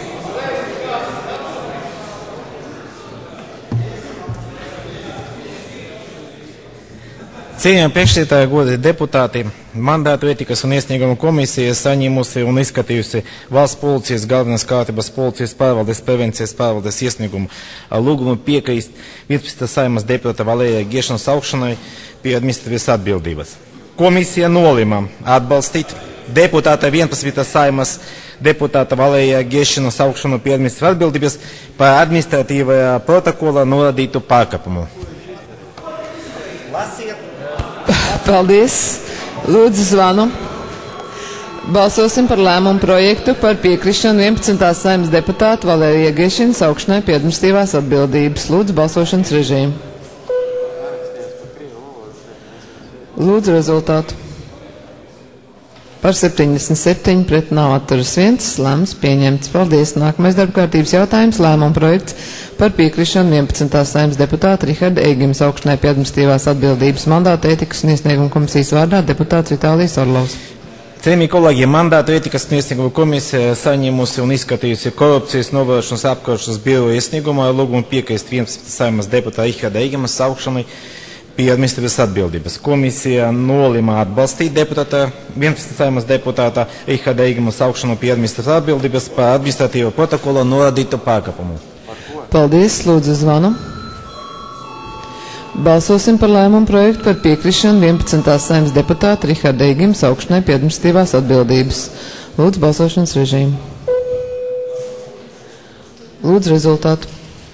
Cienījami priekšsēdētāji, godīgi deputāti, mandātu ētikas un iesnieguma komisija saņēmusi un izskatījusi Valsts policijas galvenās kārtības policijas pārvaldes prevencijas pārvaldes iesniegumu lūgumu piekrist 11. Saeimas deputāta Valērija Gešina saukšanai pie administratīvas atbildības. Komisija nolēma atbalstīt deputāta 11. Saeimas deputāta Valērija Gešina saukšanu pie administratīvas atbildības par administratīvajā protokolā norādītu pārkāpumu. Paldies. Lūdzu zvanu. Balsosim par lēmumu projektu par piekrišanu 11. Saeimas deputāta Valērija Gešina saukšanai pie administratīvās atbildības. Lūdzu balsošanas režīmu. Lūdzu rezultātu. Par 77 pret nav atturas 1, lēmums pieņemts. Paldies. Nākamais darbkārtības jautājums - lēmuma projekts par piekrišanu 11. Saeimas deputāta Riharda Eigima saukšanai pie administratīvās atbildības mandāta ētikas un iesnieguma komisijas vārdā deputāts Vitālijs Orlovs. Cienījamie kolēģi, mandātu ētikas un iesnieguma komisija saņēmusi un izskatījusi korupcijas novēršanas apkarošanas biroja iesniegumā ar lūgumu piekrist 11. Saeimas deputāta Riharda Eigima saukšanai pie administratīvas atbildības. Komisija nolēma atbalstīt deputāta 11. Saeimas deputāta Riharda Eigima saukšanu pie administratīvas atbildības par administratīvo protokolu norādītu pārkāpumu. Paldies, lūdzu zvanu. Balsosim par lēmumu projektu par piekrišanu 11. Saeimas deputāta Riharda Eigima saukšanai pie administratīvās atbildības. Lūdzu balsošanas režīmu. Lūdzu rezultātu.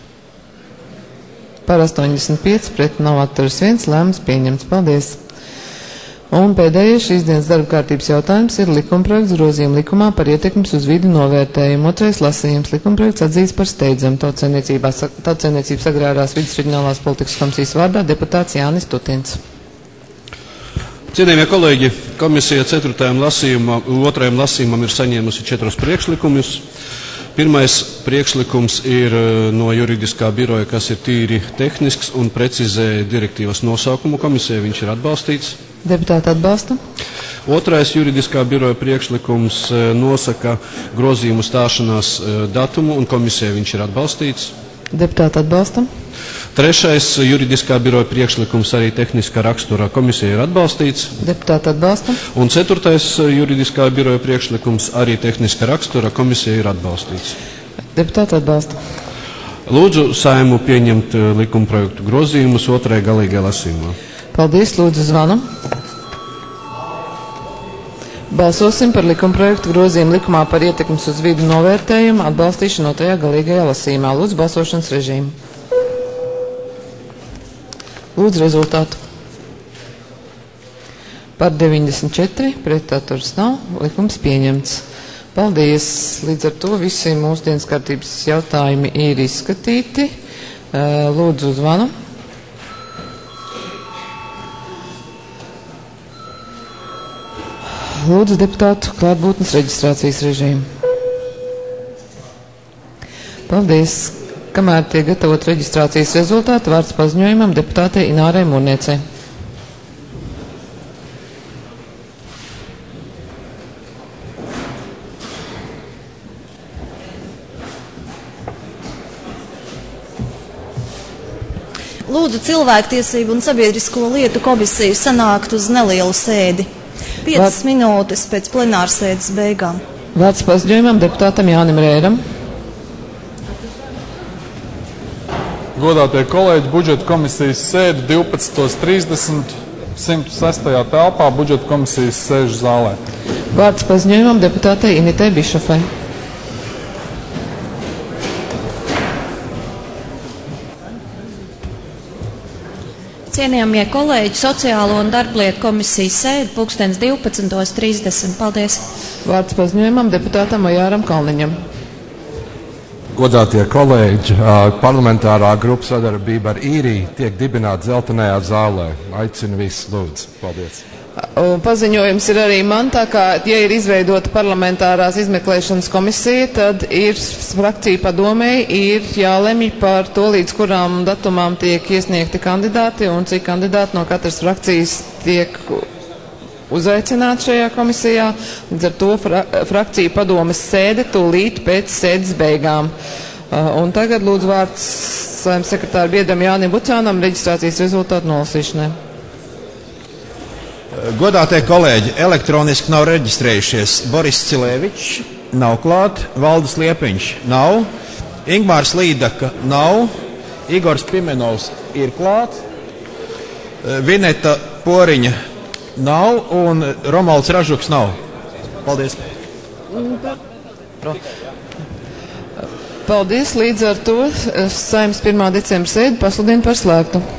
Par 85 pret nav atturas 1, lēmums pieņemts. Paldies. Un pēdējais šīs dienas darba kārtības jautājums ir likumprojekts grozījuma likumā par ietekmes uz vidi novērtējumu. Otrais lasījums. Likumprojekts atzīts par steidzamu Tautsaimniecības agrārās vidas reģionālās politikas komisijas vārdā deputāts Jānis Tutins. Cienījamie kolēģi, komisija 4. lasījumam ir saņēmusi 4 priekšlikumus. Pirmais priekšlikums ir no juridiskā biroja, kas ir tīri tehnisks un precizē direktīvas nosaukumu. Komisija viņš ir atbalstīts. Deputāti atbalsta. Otrais juridiskā biroja priekšlikums nosaka grozījumu stāšanās datumu un komisija viņš ir atbalstīts. Deputāti atbalsta. Trešais juridiskā biroja priekšlikums arī tehniskā raksturā komisija ir atbalstīts. Deputāti atbalsta. Un ceturtais juridiskā biroja priekšlikums arī tehniskā raksturā komisija ir atbalstīts. Deputāti atbalsta. Lūdzu Saeimu pieņemt likumprojektu grozījumus otrajā galīgajā lasījumā. Paldies, lūdzu zvanu. Balsosim par likumprojektu grozījumu likumā par ietekmes uz vidu novērtējumu atbalstīšanu otrajā galīgajā lasījumā. Lūdzu balsošanas režīmu. Lūdzu rezultātu. Par 94, pretaturas nav, likums pieņemts. Paldies. Līdz ar to visi mūsdienas kārtības jautājumi ir izskatīti. Lūdzu zvanu. Lūdzu deputātu klātbūtnes reģistrācijas režīmu. Paldies. Kamēr tiek gatavot reģistrācijas rezultāti, vārds paziņojumam deputātei Inārai Mūrniecei. Lūdzu cilvēktiesību un sabiedrisko lietu komisiju sanākt uz nelielu sēdi. 5 minūtes pēc plenārsēdes beigām. Vārds paziņojumam deputātam Jānim Rēram. Godātie kolēģi, budžeta komisijas sēde 12.30 106. telpā budžeta komisijas sēžu zālē. Vārds paziņojumam deputātei Initei Bišofai. Cienījamie kolēģi, Sociālo un darblietu komisijas sēde 12.30. Paldies. Vārds paziņojumam deputātam Ojāram Kalniņam. Godātie kolēģi, parlamentārā grupa sadarbība ar īriju tiek dibināta Zeltenajā zālē. Aicinu visus, lūdzu. Paldies. Paziņojums ir arī man, tā kā, ja ir izveidota parlamentārās izmeklēšanas komisija, tad ir frakcija padomēji, ir jālemj par to, līdz kurām datumām tiek iesniegti kandidāti un cik kandidāti no katras frakcijas tiek uzaicināti šajā komisijā. Līdz ar to frakcija padomes sēde tūlīt pēc sēdes beigām. Un tagad lūdzu vārds Saeimas sekretāra biedram Jānim Bucānam reģistrācijas rezultātu nolasīšanai. Godātie kolēģi, elektroniski nav reģistrējušies Boris Cilēvičs, nav klāt, Valdis Liepiņš nav, Ingmārs Līdaka nav, Igors Pimenovs ir klāt, Vineta Poriņa nav un Romalds Ražuks nav. Paldies. Paldies, līdz ar to Saeimas 1. decembra sēdi pasludina par slēgtu.